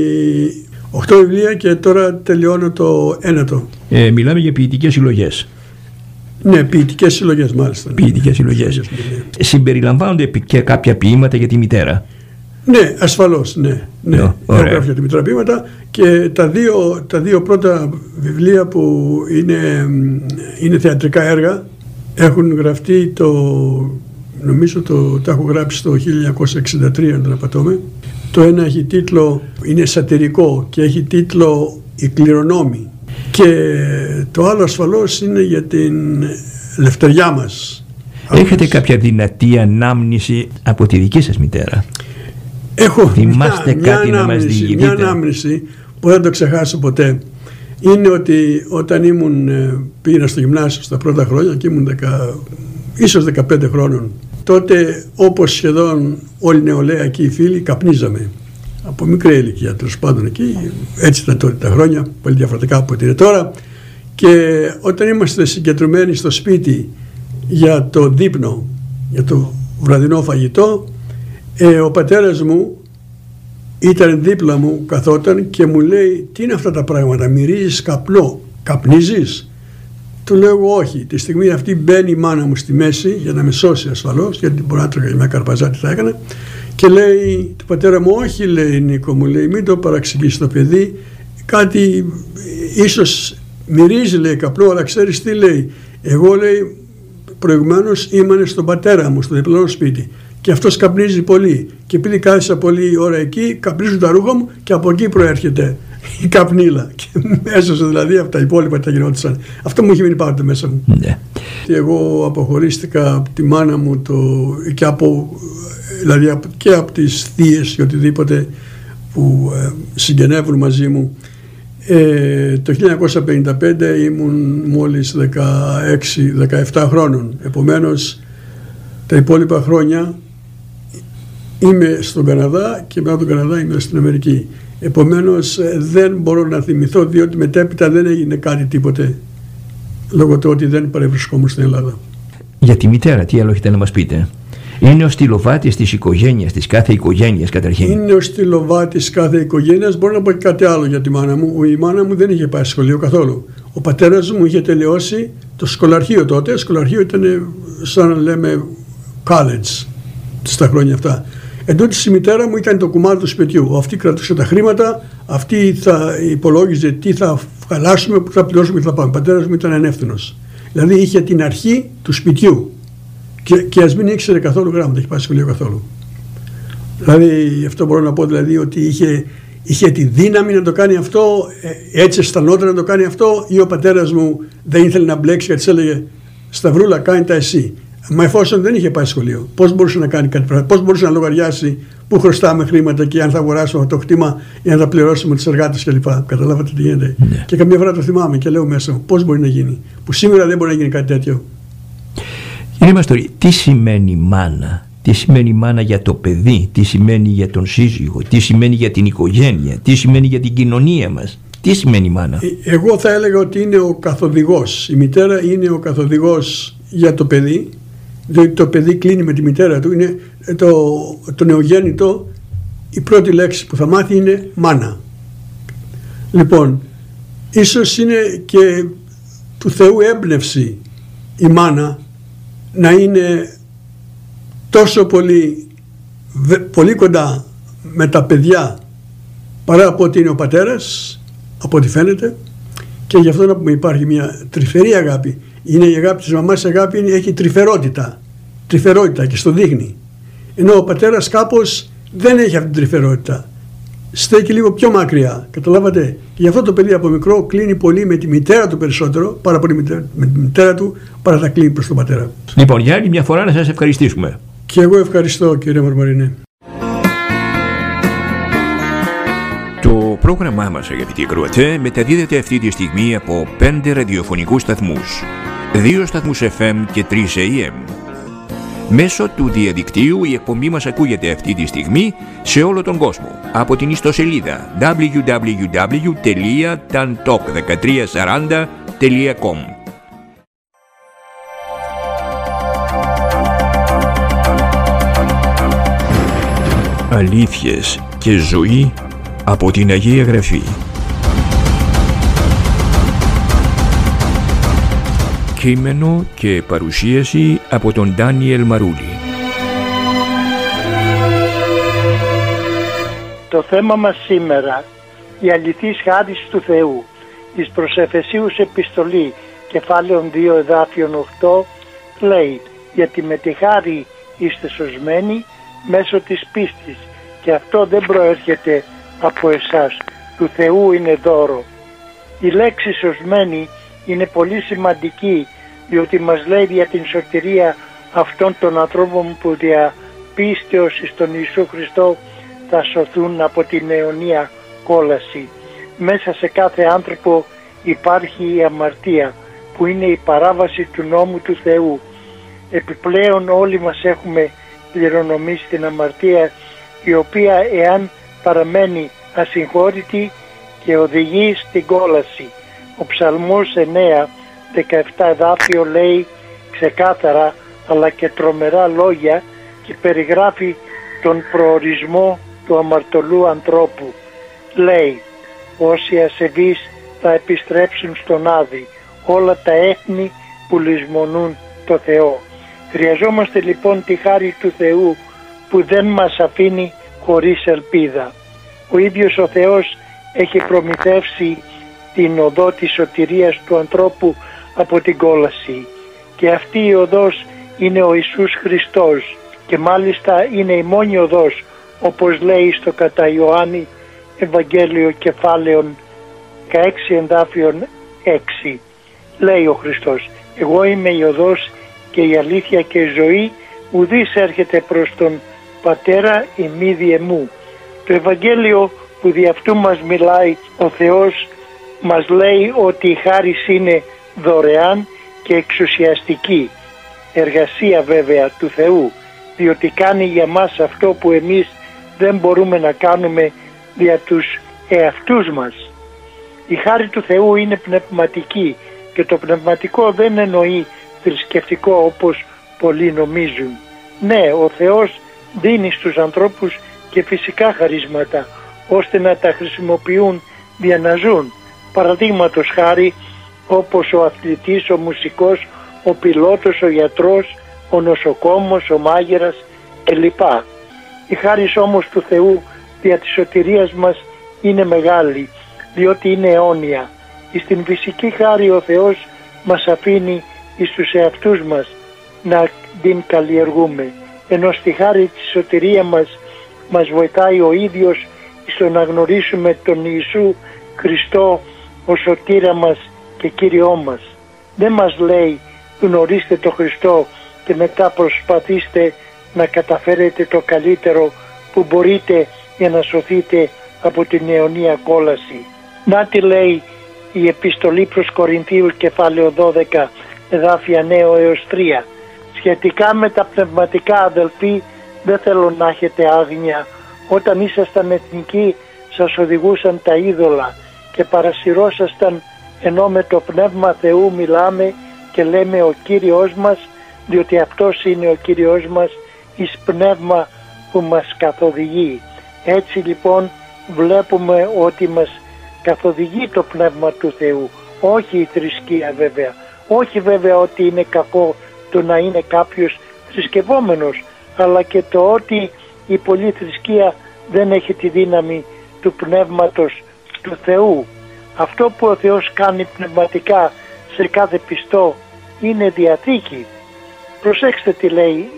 8 βιβλία και τώρα τελειώνω το 9ο. Μιλάμε για ποιητικές συλλογές. Ναι, ποιητικές συλλογές μάλιστα. Ποιητικές συλλογές. Ναι. Συμπεριλαμβάνονται και κάποια ποίηματα για τη μητέρα? Ναι, ασφαλώς, ναι. Έχω γράψει για τη μητέρα ποίηματα και τα δύο πρώτα βιβλία που είναι θεατρικά έργα έχουν γραφτεί νομίζω τα έχω γράψει το 1963, αν δεν απατώμε. Το ένα έχει τίτλο, είναι σατυρικό και έχει τίτλο «Η κληρονόμη». Και το άλλο ασφαλώς είναι για την ελευθεριά μας. Έχετε κάποια δυνατή ανάμνηση από τη δική σας μητέρα? Έχω θυμάστε κάτι να μας διηγηθείτε? Μια ανάμνηση που δεν το ξεχάσω ποτέ. Είναι ότι όταν πήγαινα στο γυμνάσιο στα πρώτα χρόνια και ήμουν ίσως 15 χρόνων, τότε όπως σχεδόν όλοι οι νεολαία και οι φίλοι καπνίζαμε. Από μικρή ηλικία, τέλος πάντων εκεί, έτσι ήταν τότε τα χρόνια, πολύ διαφορετικά από ό,τι είναι τώρα. Και όταν είμαστε συγκεντρωμένοι στο σπίτι για το δείπνο, για το βραδινό φαγητό, ο πατέρας μου ήταν δίπλα μου, καθόταν και μου λέει, τι είναι αυτά τα πράγματα, μυρίζεις καπνό, καπνίζεις? Του λέω εγώ όχι. Τη στιγμή αυτή μπαίνει η μάνα μου στη μέση για να με σώσει ασφαλώς, γιατί μπορεί να τρώγα μια καρπαζά, τι θα έκανε, και λέει του πατέρα μου, όχι, λέει, Νίκο μου, λέει, μην το παραξηγείς το παιδί, κάτι ίσως μυρίζει, λέει, καπνό, αλλά ξέρεις τι, λέει, εγώ, λέει, προηγουμένως ήμανε στον πατέρα μου στο διπλανό σπίτι και αυτός καπνίζει πολύ και επειδή κάθισα πολλή ώρα εκεί, καπνίζουν τα ρούχα μου και από εκεί προέρχεται η καπνίλα και έσωσε, δηλαδή από τα υπόλοιπα τα γινόντουσαν. Αυτό μου είχε μείνει πάντα μέσα μου. Ναι. Εγώ αποχωρίστηκα από τη μάνα μου δηλαδή και από τις θείες και οτιδήποτε που συγγενεύουν μαζί μου. Το 1955 ήμουν μόλις 16-17 χρόνων. Επομένως τα υπόλοιπα χρόνια είμαι στον Καναδά και μετά τον Καναδά είμαι στην Αμερική. Επομένως δεν μπορώ να θυμηθώ, διότι μετέπειτα δεν έγινε κάτι τίποτε λόγω του ότι δεν παρευρισκόμουν στην Ελλάδα. Για τη μητέρα τι άλλο έχετε να μας πείτε? Είναι ο στυλοβάτης της οικογένειας, της κάθε οικογένειας καταρχήν. Είναι ο στυλοβάτης κάθε οικογένειας. Μπορώ να πω και κάτι άλλο για τη μάνα μου. Η μάνα μου δεν είχε πάει σχολείο καθόλου. Ο πατέρας μου είχε τελειώσει το σχολαρχείο τότε. Το σχολαρχείο ήταν σαν να λέμε college στα χρόνια αυτά. Εντούτοις η μητέρα μου ήταν το κουμάδι του σπιτιού. Αυτή κρατούσε τα χρήματα, αυτή θα υπολόγιζε τι θα χαλάσουμε, που θα πληρώσουμε και θα πάμε. Ο πατέρας μου ήταν ανεύθυνος. Δηλαδή είχε την αρχή του σπιτιού. Και ας μην ήξερε καθόλου γράμματα, έχει πάει σχολείο καθόλου. Δηλαδή αυτό μπορώ να πω, δηλαδή ότι είχε τη δύναμη να το κάνει αυτό, έτσι αισθανόταν να το κάνει αυτό, ή ο πατέρας μου δεν ήθελε να μπλέξει γιατί της έλεγε Σταυρούλα, κάνει τα εσύ. Μα εφόσον δεν είχε πάει σχολείο, πώς μπορούσε να κάνει κάτι πράγμα, πώς μπορούσε να λογαριάσει πού χρωστάμε χρήματα και αν θα αγοράσουμε το κτήμα ή αν θα πληρώσουμε τους εργάτες κλπ. Καταλάβατε τι γίνεται. Ναι. Και καμιά φορά το θυμάμαι και λέω μέσα μου, πώς μπορεί να γίνει, που σήμερα δεν μπορεί να γίνει κάτι τέτοιο. Κύριε Μαστορή, τι σημαίνει μάνα? Τι σημαίνει μάνα για το παιδί? Τι σημαίνει για τον σύζυγο? Τι σημαίνει για την οικογένεια? Τι σημαίνει για την κοινωνία μας? Τι σημαίνει μάνα? Εγώ θα έλεγα ότι είναι ο καθοδηγός. Η μητέρα είναι ο καθοδηγός για το παιδί, διότι το παιδί κλείνει με τη μητέρα του. Είναι το νεογέννητο, η πρώτη λέξη που θα μάθει είναι μάνα. Λοιπόν, ίσως είναι και του Θεού έμπνευση η μάνα να είναι τόσο πολύ κοντά με τα παιδιά παρά από ότι είναι ο πατέρας, από ό,τι φαίνεται, και γι' αυτό να πούμε υπάρχει μια τρυφερή αγάπη. Είναι η αγάπη της μαμάς, η αγάπη έχει τρυφερότητα και στο δείχνει. Ενώ ο πατέρας κάπως δεν έχει αυτή την τρυφερότητα. Στέκει λίγο πιο μακριά, καταλάβατε. Και γι' αυτό το παιδί από μικρό κλείνει πολύ με τη μητέρα του περισσότερο, πάρα πολύ με τη μητέρα του, παρά θα κλείνει προς τον πατέρα. Λοιπόν, για άλλη μια φορά να σας ευχαριστήσουμε. Και εγώ ευχαριστώ, κύριε Μαρμαρινέ. Το πρόγραμμά μας, αγαπητοί ακροατές, μεταδίδεται αυτή τη στιγμή από 5 ραδιοφωνικούς σταθμούς, 2 σταθμούς FM και 3 AM. Μέσω του διαδικτύου η εκπομπή μας ακούγεται αυτή τη στιγμή σε όλο τον κόσμο από την ιστοσελίδα www.tantalk1340.com. Αλήθειες και ζωή από την Αγία Γραφή. Κείμενο και παρουσίαση από τον Ντάνιελ Μαρούλη. Το θέμα μας σήμερα, η αληθής χάρις του Θεού, εις προς Εφεσίους επιστολή, κεφάλαιον 2 εδάφιον 8, λέει: γιατί με τη χάρη είστε σωσμένοι μέσω της πίστης, και αυτό δεν προέρχεται από εσάς, του Θεού είναι δώρο. Η λέξη σωσμένη είναι πολύ σημαντική, διότι μας λέει για την σωτηρία αυτών των ανθρώπων που δια πίστεως εις τον Ιησού Χριστό θα σωθούν από την αιωνία κόλαση. Μέσα σε κάθε άνθρωπο υπάρχει η αμαρτία, που είναι η παράβαση του νόμου του Θεού. Επιπλέον όλοι μας έχουμε κληρονομήσει την αμαρτία, η οποία εάν παραμένει ασυγχώρητη και οδηγεί στην κόλαση. Ο Ψαλμός 9, 17 εδάφιο λέει ξεκάθαρα αλλά και τρομερά λόγια και περιγράφει τον προορισμό του αμαρτωλού ανθρώπου. Λέει: όσοι ασεβείς θα επιστρέψουν στον Άδη, όλα τα έθνη που λησμονούν το Θεό. Χρειαζόμαστε λοιπόν τη χάρη του Θεού που δεν μας αφήνει χωρίς ελπίδα. Ο ίδιος ο Θεός έχει προμηθεύσει την οδό της σωτηρίας του ανθρώπου από την κόλαση, και αυτή η οδός είναι ο Ιησούς Χριστός, και μάλιστα είναι η μόνη οδός, όπως λέει στο κατά Ιωάννη Ευαγγέλιο κεφάλαιον 16 εδάφιον 6. Λέει ο Χριστός: εγώ είμαι η οδός και η αλήθεια και η ζωή, ουδής έρχεται προς τον Πατέρα ημί διε μου. Το Ευαγγέλιο που δι' αυτού μας μιλάει ο Θεός μας λέει ότι η χάρις είναι δωρεάν και εξουσιαστική, εργασία βέβαια του Θεού, διότι κάνει για μας αυτό που εμείς δεν μπορούμε να κάνουμε δια τους εαυτούς μας. Η χάρη του Θεού είναι πνευματική, και το πνευματικό δεν εννοεί θρησκευτικό όπως πολλοί νομίζουν. Ναι, ο Θεός δίνει στους ανθρώπους και φυσικά χαρίσματα, ώστε να τα χρησιμοποιούν για να ζουν. Παραδείγματος χάρη, όπως ο αθλητής, ο μουσικός, ο πιλότος, ο γιατρός, ο νοσοκόμος, ο μάγειρας κλπ. Η χάρις όμως του Θεού δια της σωτηρίας μας είναι μεγάλη, διότι είναι αιώνια. Στην φυσική χάρη ο Θεός μας αφήνει εις τους εαυτούς μας να την καλλιεργούμε, ενώ στη χάρη της σωτηρία μας βοηθάει ο ίδιος στο να γνωρίσουμε τον Ιησού Χριστό ως σωτήρα μας και Κύριό μας. Δεν μας λέει γνωρίστε τον Χριστό και μετά προσπαθήστε να καταφέρετε το καλύτερο που μπορείτε για να σωθείτε από την αιωνία κόλαση. Να τι λέει η επιστολή προς Κορινθίους κεφάλαιο 12 εδάφια 9 έως 3. Σχετικά με τα πνευματικά, αδελφοί, δεν θέλω να έχετε άγνοια. Όταν ήσασταν εθνικοί σας οδηγούσαν τα είδωλα και παρασυρώσασταν, ενώ με το Πνεύμα Θεού μιλάμε και λέμε ο Κύριος μας, διότι αυτός είναι ο Κύριος μας εις πνεύμα που μας καθοδηγεί. Έτσι λοιπόν βλέπουμε ότι μας καθοδηγεί το Πνεύμα του Θεού, όχι η θρησκεία βέβαια. Όχι βέβαια ότι είναι κακό το να είναι κάποιος θρησκευόμενος, αλλά και το ότι η πολλή θρησκεία δεν έχει τη δύναμη του Πνεύματος του Θεού. Αυτό που ο Θεός κάνει πνευματικά σε κάθε πιστό είναι διαθήκη. Προσέξτε τι λέει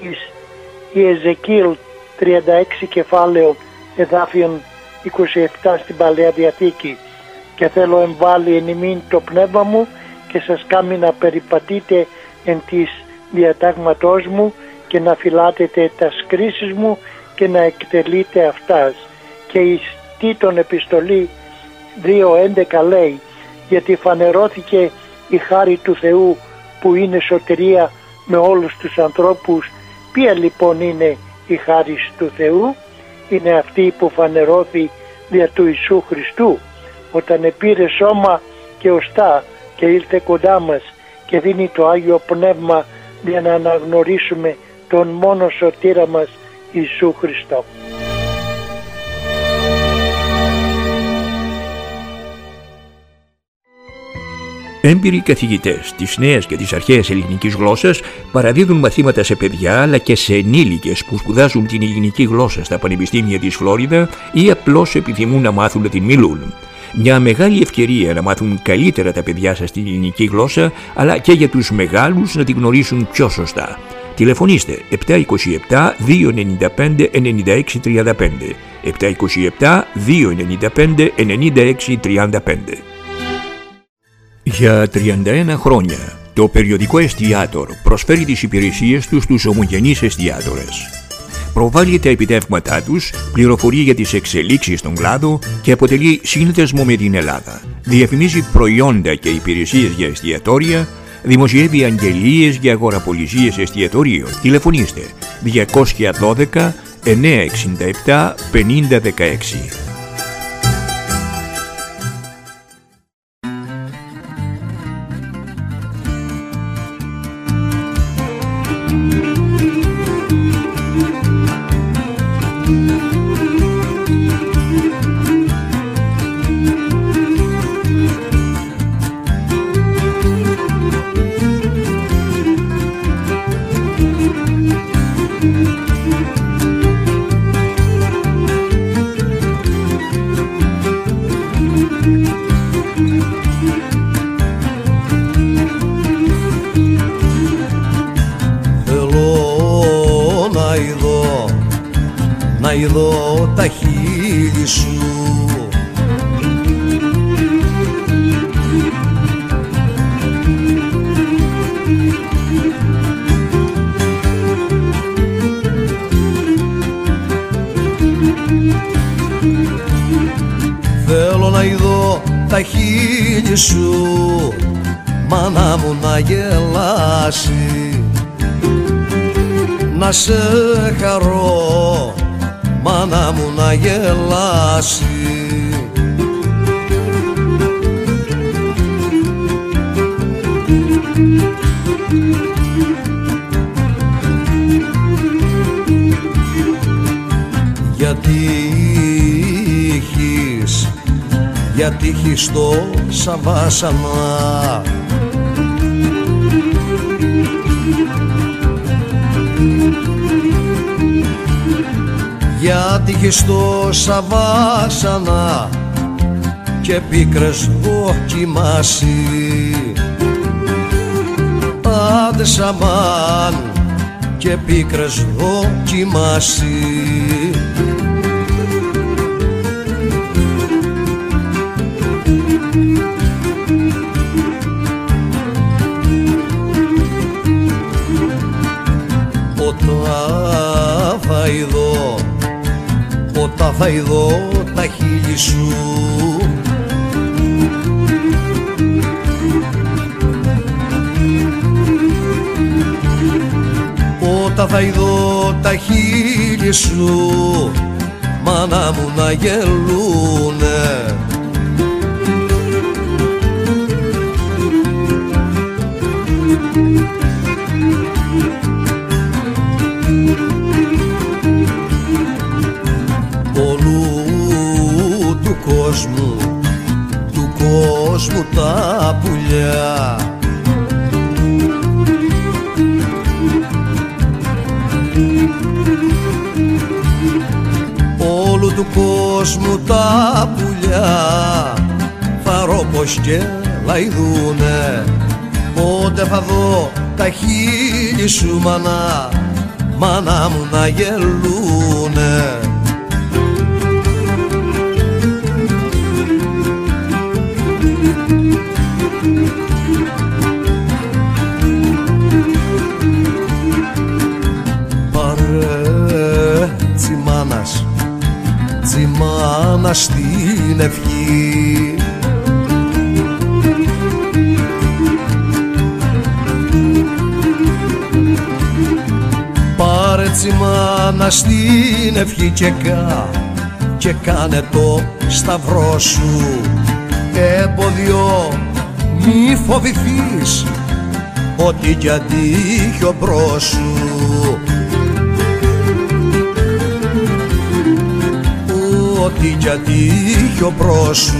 η Εζεκίελ 36 κεφάλαιο εδάφιον 27 στην Παλαιά Διαθήκη. Και θέλω εμβάλλει εν ημίν το πνεύμα μου και σας κάνει να περιπατείτε εν της διατάγματός μου και να φυλάτετε τα κρίσεις μου και να εκτελείτε αυτάς. Και εις Τίτον επιστολή 2:11 λέει, γιατί φανερώθηκε η χάρη του Θεού που είναι σωτηρία με όλους τους ανθρώπους. Ποια λοιπόν είναι η χάρη του Θεού? Είναι αυτή που φανερώθη δια του Ιησού Χριστού, όταν επήρε σώμα και οστά και ήλθε κοντά μας και δίνει το Άγιο Πνεύμα για να αναγνωρίσουμε τον μόνο σωτήρα μας Ιησού Χριστό. Έμπειροι καθηγητές της νέας και της αρχαίας ελληνικής γλώσσας παραδίδουν μαθήματα σε παιδιά αλλά και σε ενήλικες που σπουδάζουν την ελληνική γλώσσα στα πανεπιστήμια της Φλόριδα ή απλώς επιθυμούν να μάθουν να την μιλούν. Μια μεγάλη ευκαιρία να μάθουν καλύτερα τα παιδιά σας την ελληνική γλώσσα, αλλά και για τους μεγάλους να την γνωρίσουν πιο σωστά. Τηλεφωνήστε 727-295-9635, 727-295-9635. Για 31 χρόνια, το περιοδικό Εστιάτορ προσφέρει τις υπηρεσίες του στους ομογενείς εστιάτορες. Προβάλλει τα επιτεύγματά τους, πληροφορεί για τις εξελίξεις στον κλάδο και αποτελεί σύνδεσμο με την Ελλάδα. Διαφημίζει προϊόντα και υπηρεσίες για εστιατόρια, δημοσιεύει αγγελίες για αγοραπολισίες εστιατορίων. Τηλεφωνήστε 212 967 5016. Να είδω τα χείλη σου, θέλω να είδω τα χείλη σου, μάνα μου να γελάσει, να σε χαρώ, μάνα μου να γελάσει. Γιατί έχεις τόσα βάσανα, γιατί έχεις τόσα βάσανα και πίκρες δοκιμάσει. Άντε σαμάν και πίκρες δοκιμάσει. Όταν θα ειδώ τα χείλη σου, όταν θα ειδώ τα χείλη σου, μάνα μου να γελούνε. Του κόσμου τα πουλιά, όλου του κόσμου τα πουλιά, θα ρω πως και λαϊδούνε. Πότε θα δω τα χείλη σου, μάνα, μάνα μου να γελούνε. Τσιμάνα στην ευχή, μάνα στην ευχή και κάνε το σταυρό σου. Εμπόδιο μη φοβηθείς, ό,τι κι αντίχει μπρος σου. Ό,τι κι αντίχει μπρος σου.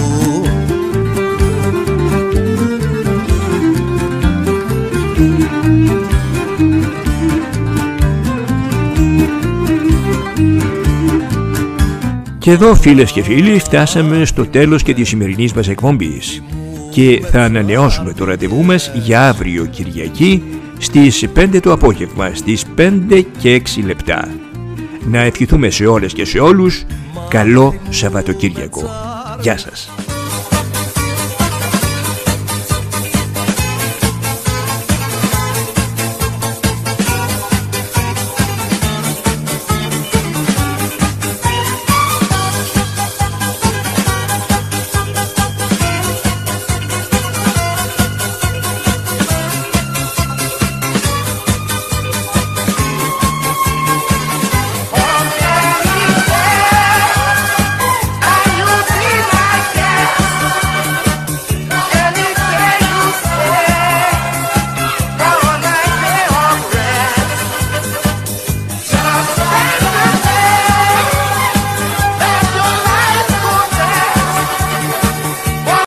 Και εδώ, φίλες και φίλοι, φτάσαμε στο τέλος και της σημερινής μας εκπομπής και θα ανανεώσουμε το ραντεβού μας για αύριο Κυριακή στις 5 το απόγευμα, στις 5 και 6 λεπτά. Να ευχηθούμε σε όλες και σε όλους καλό Σαββατοκύριακο. Γεια σας.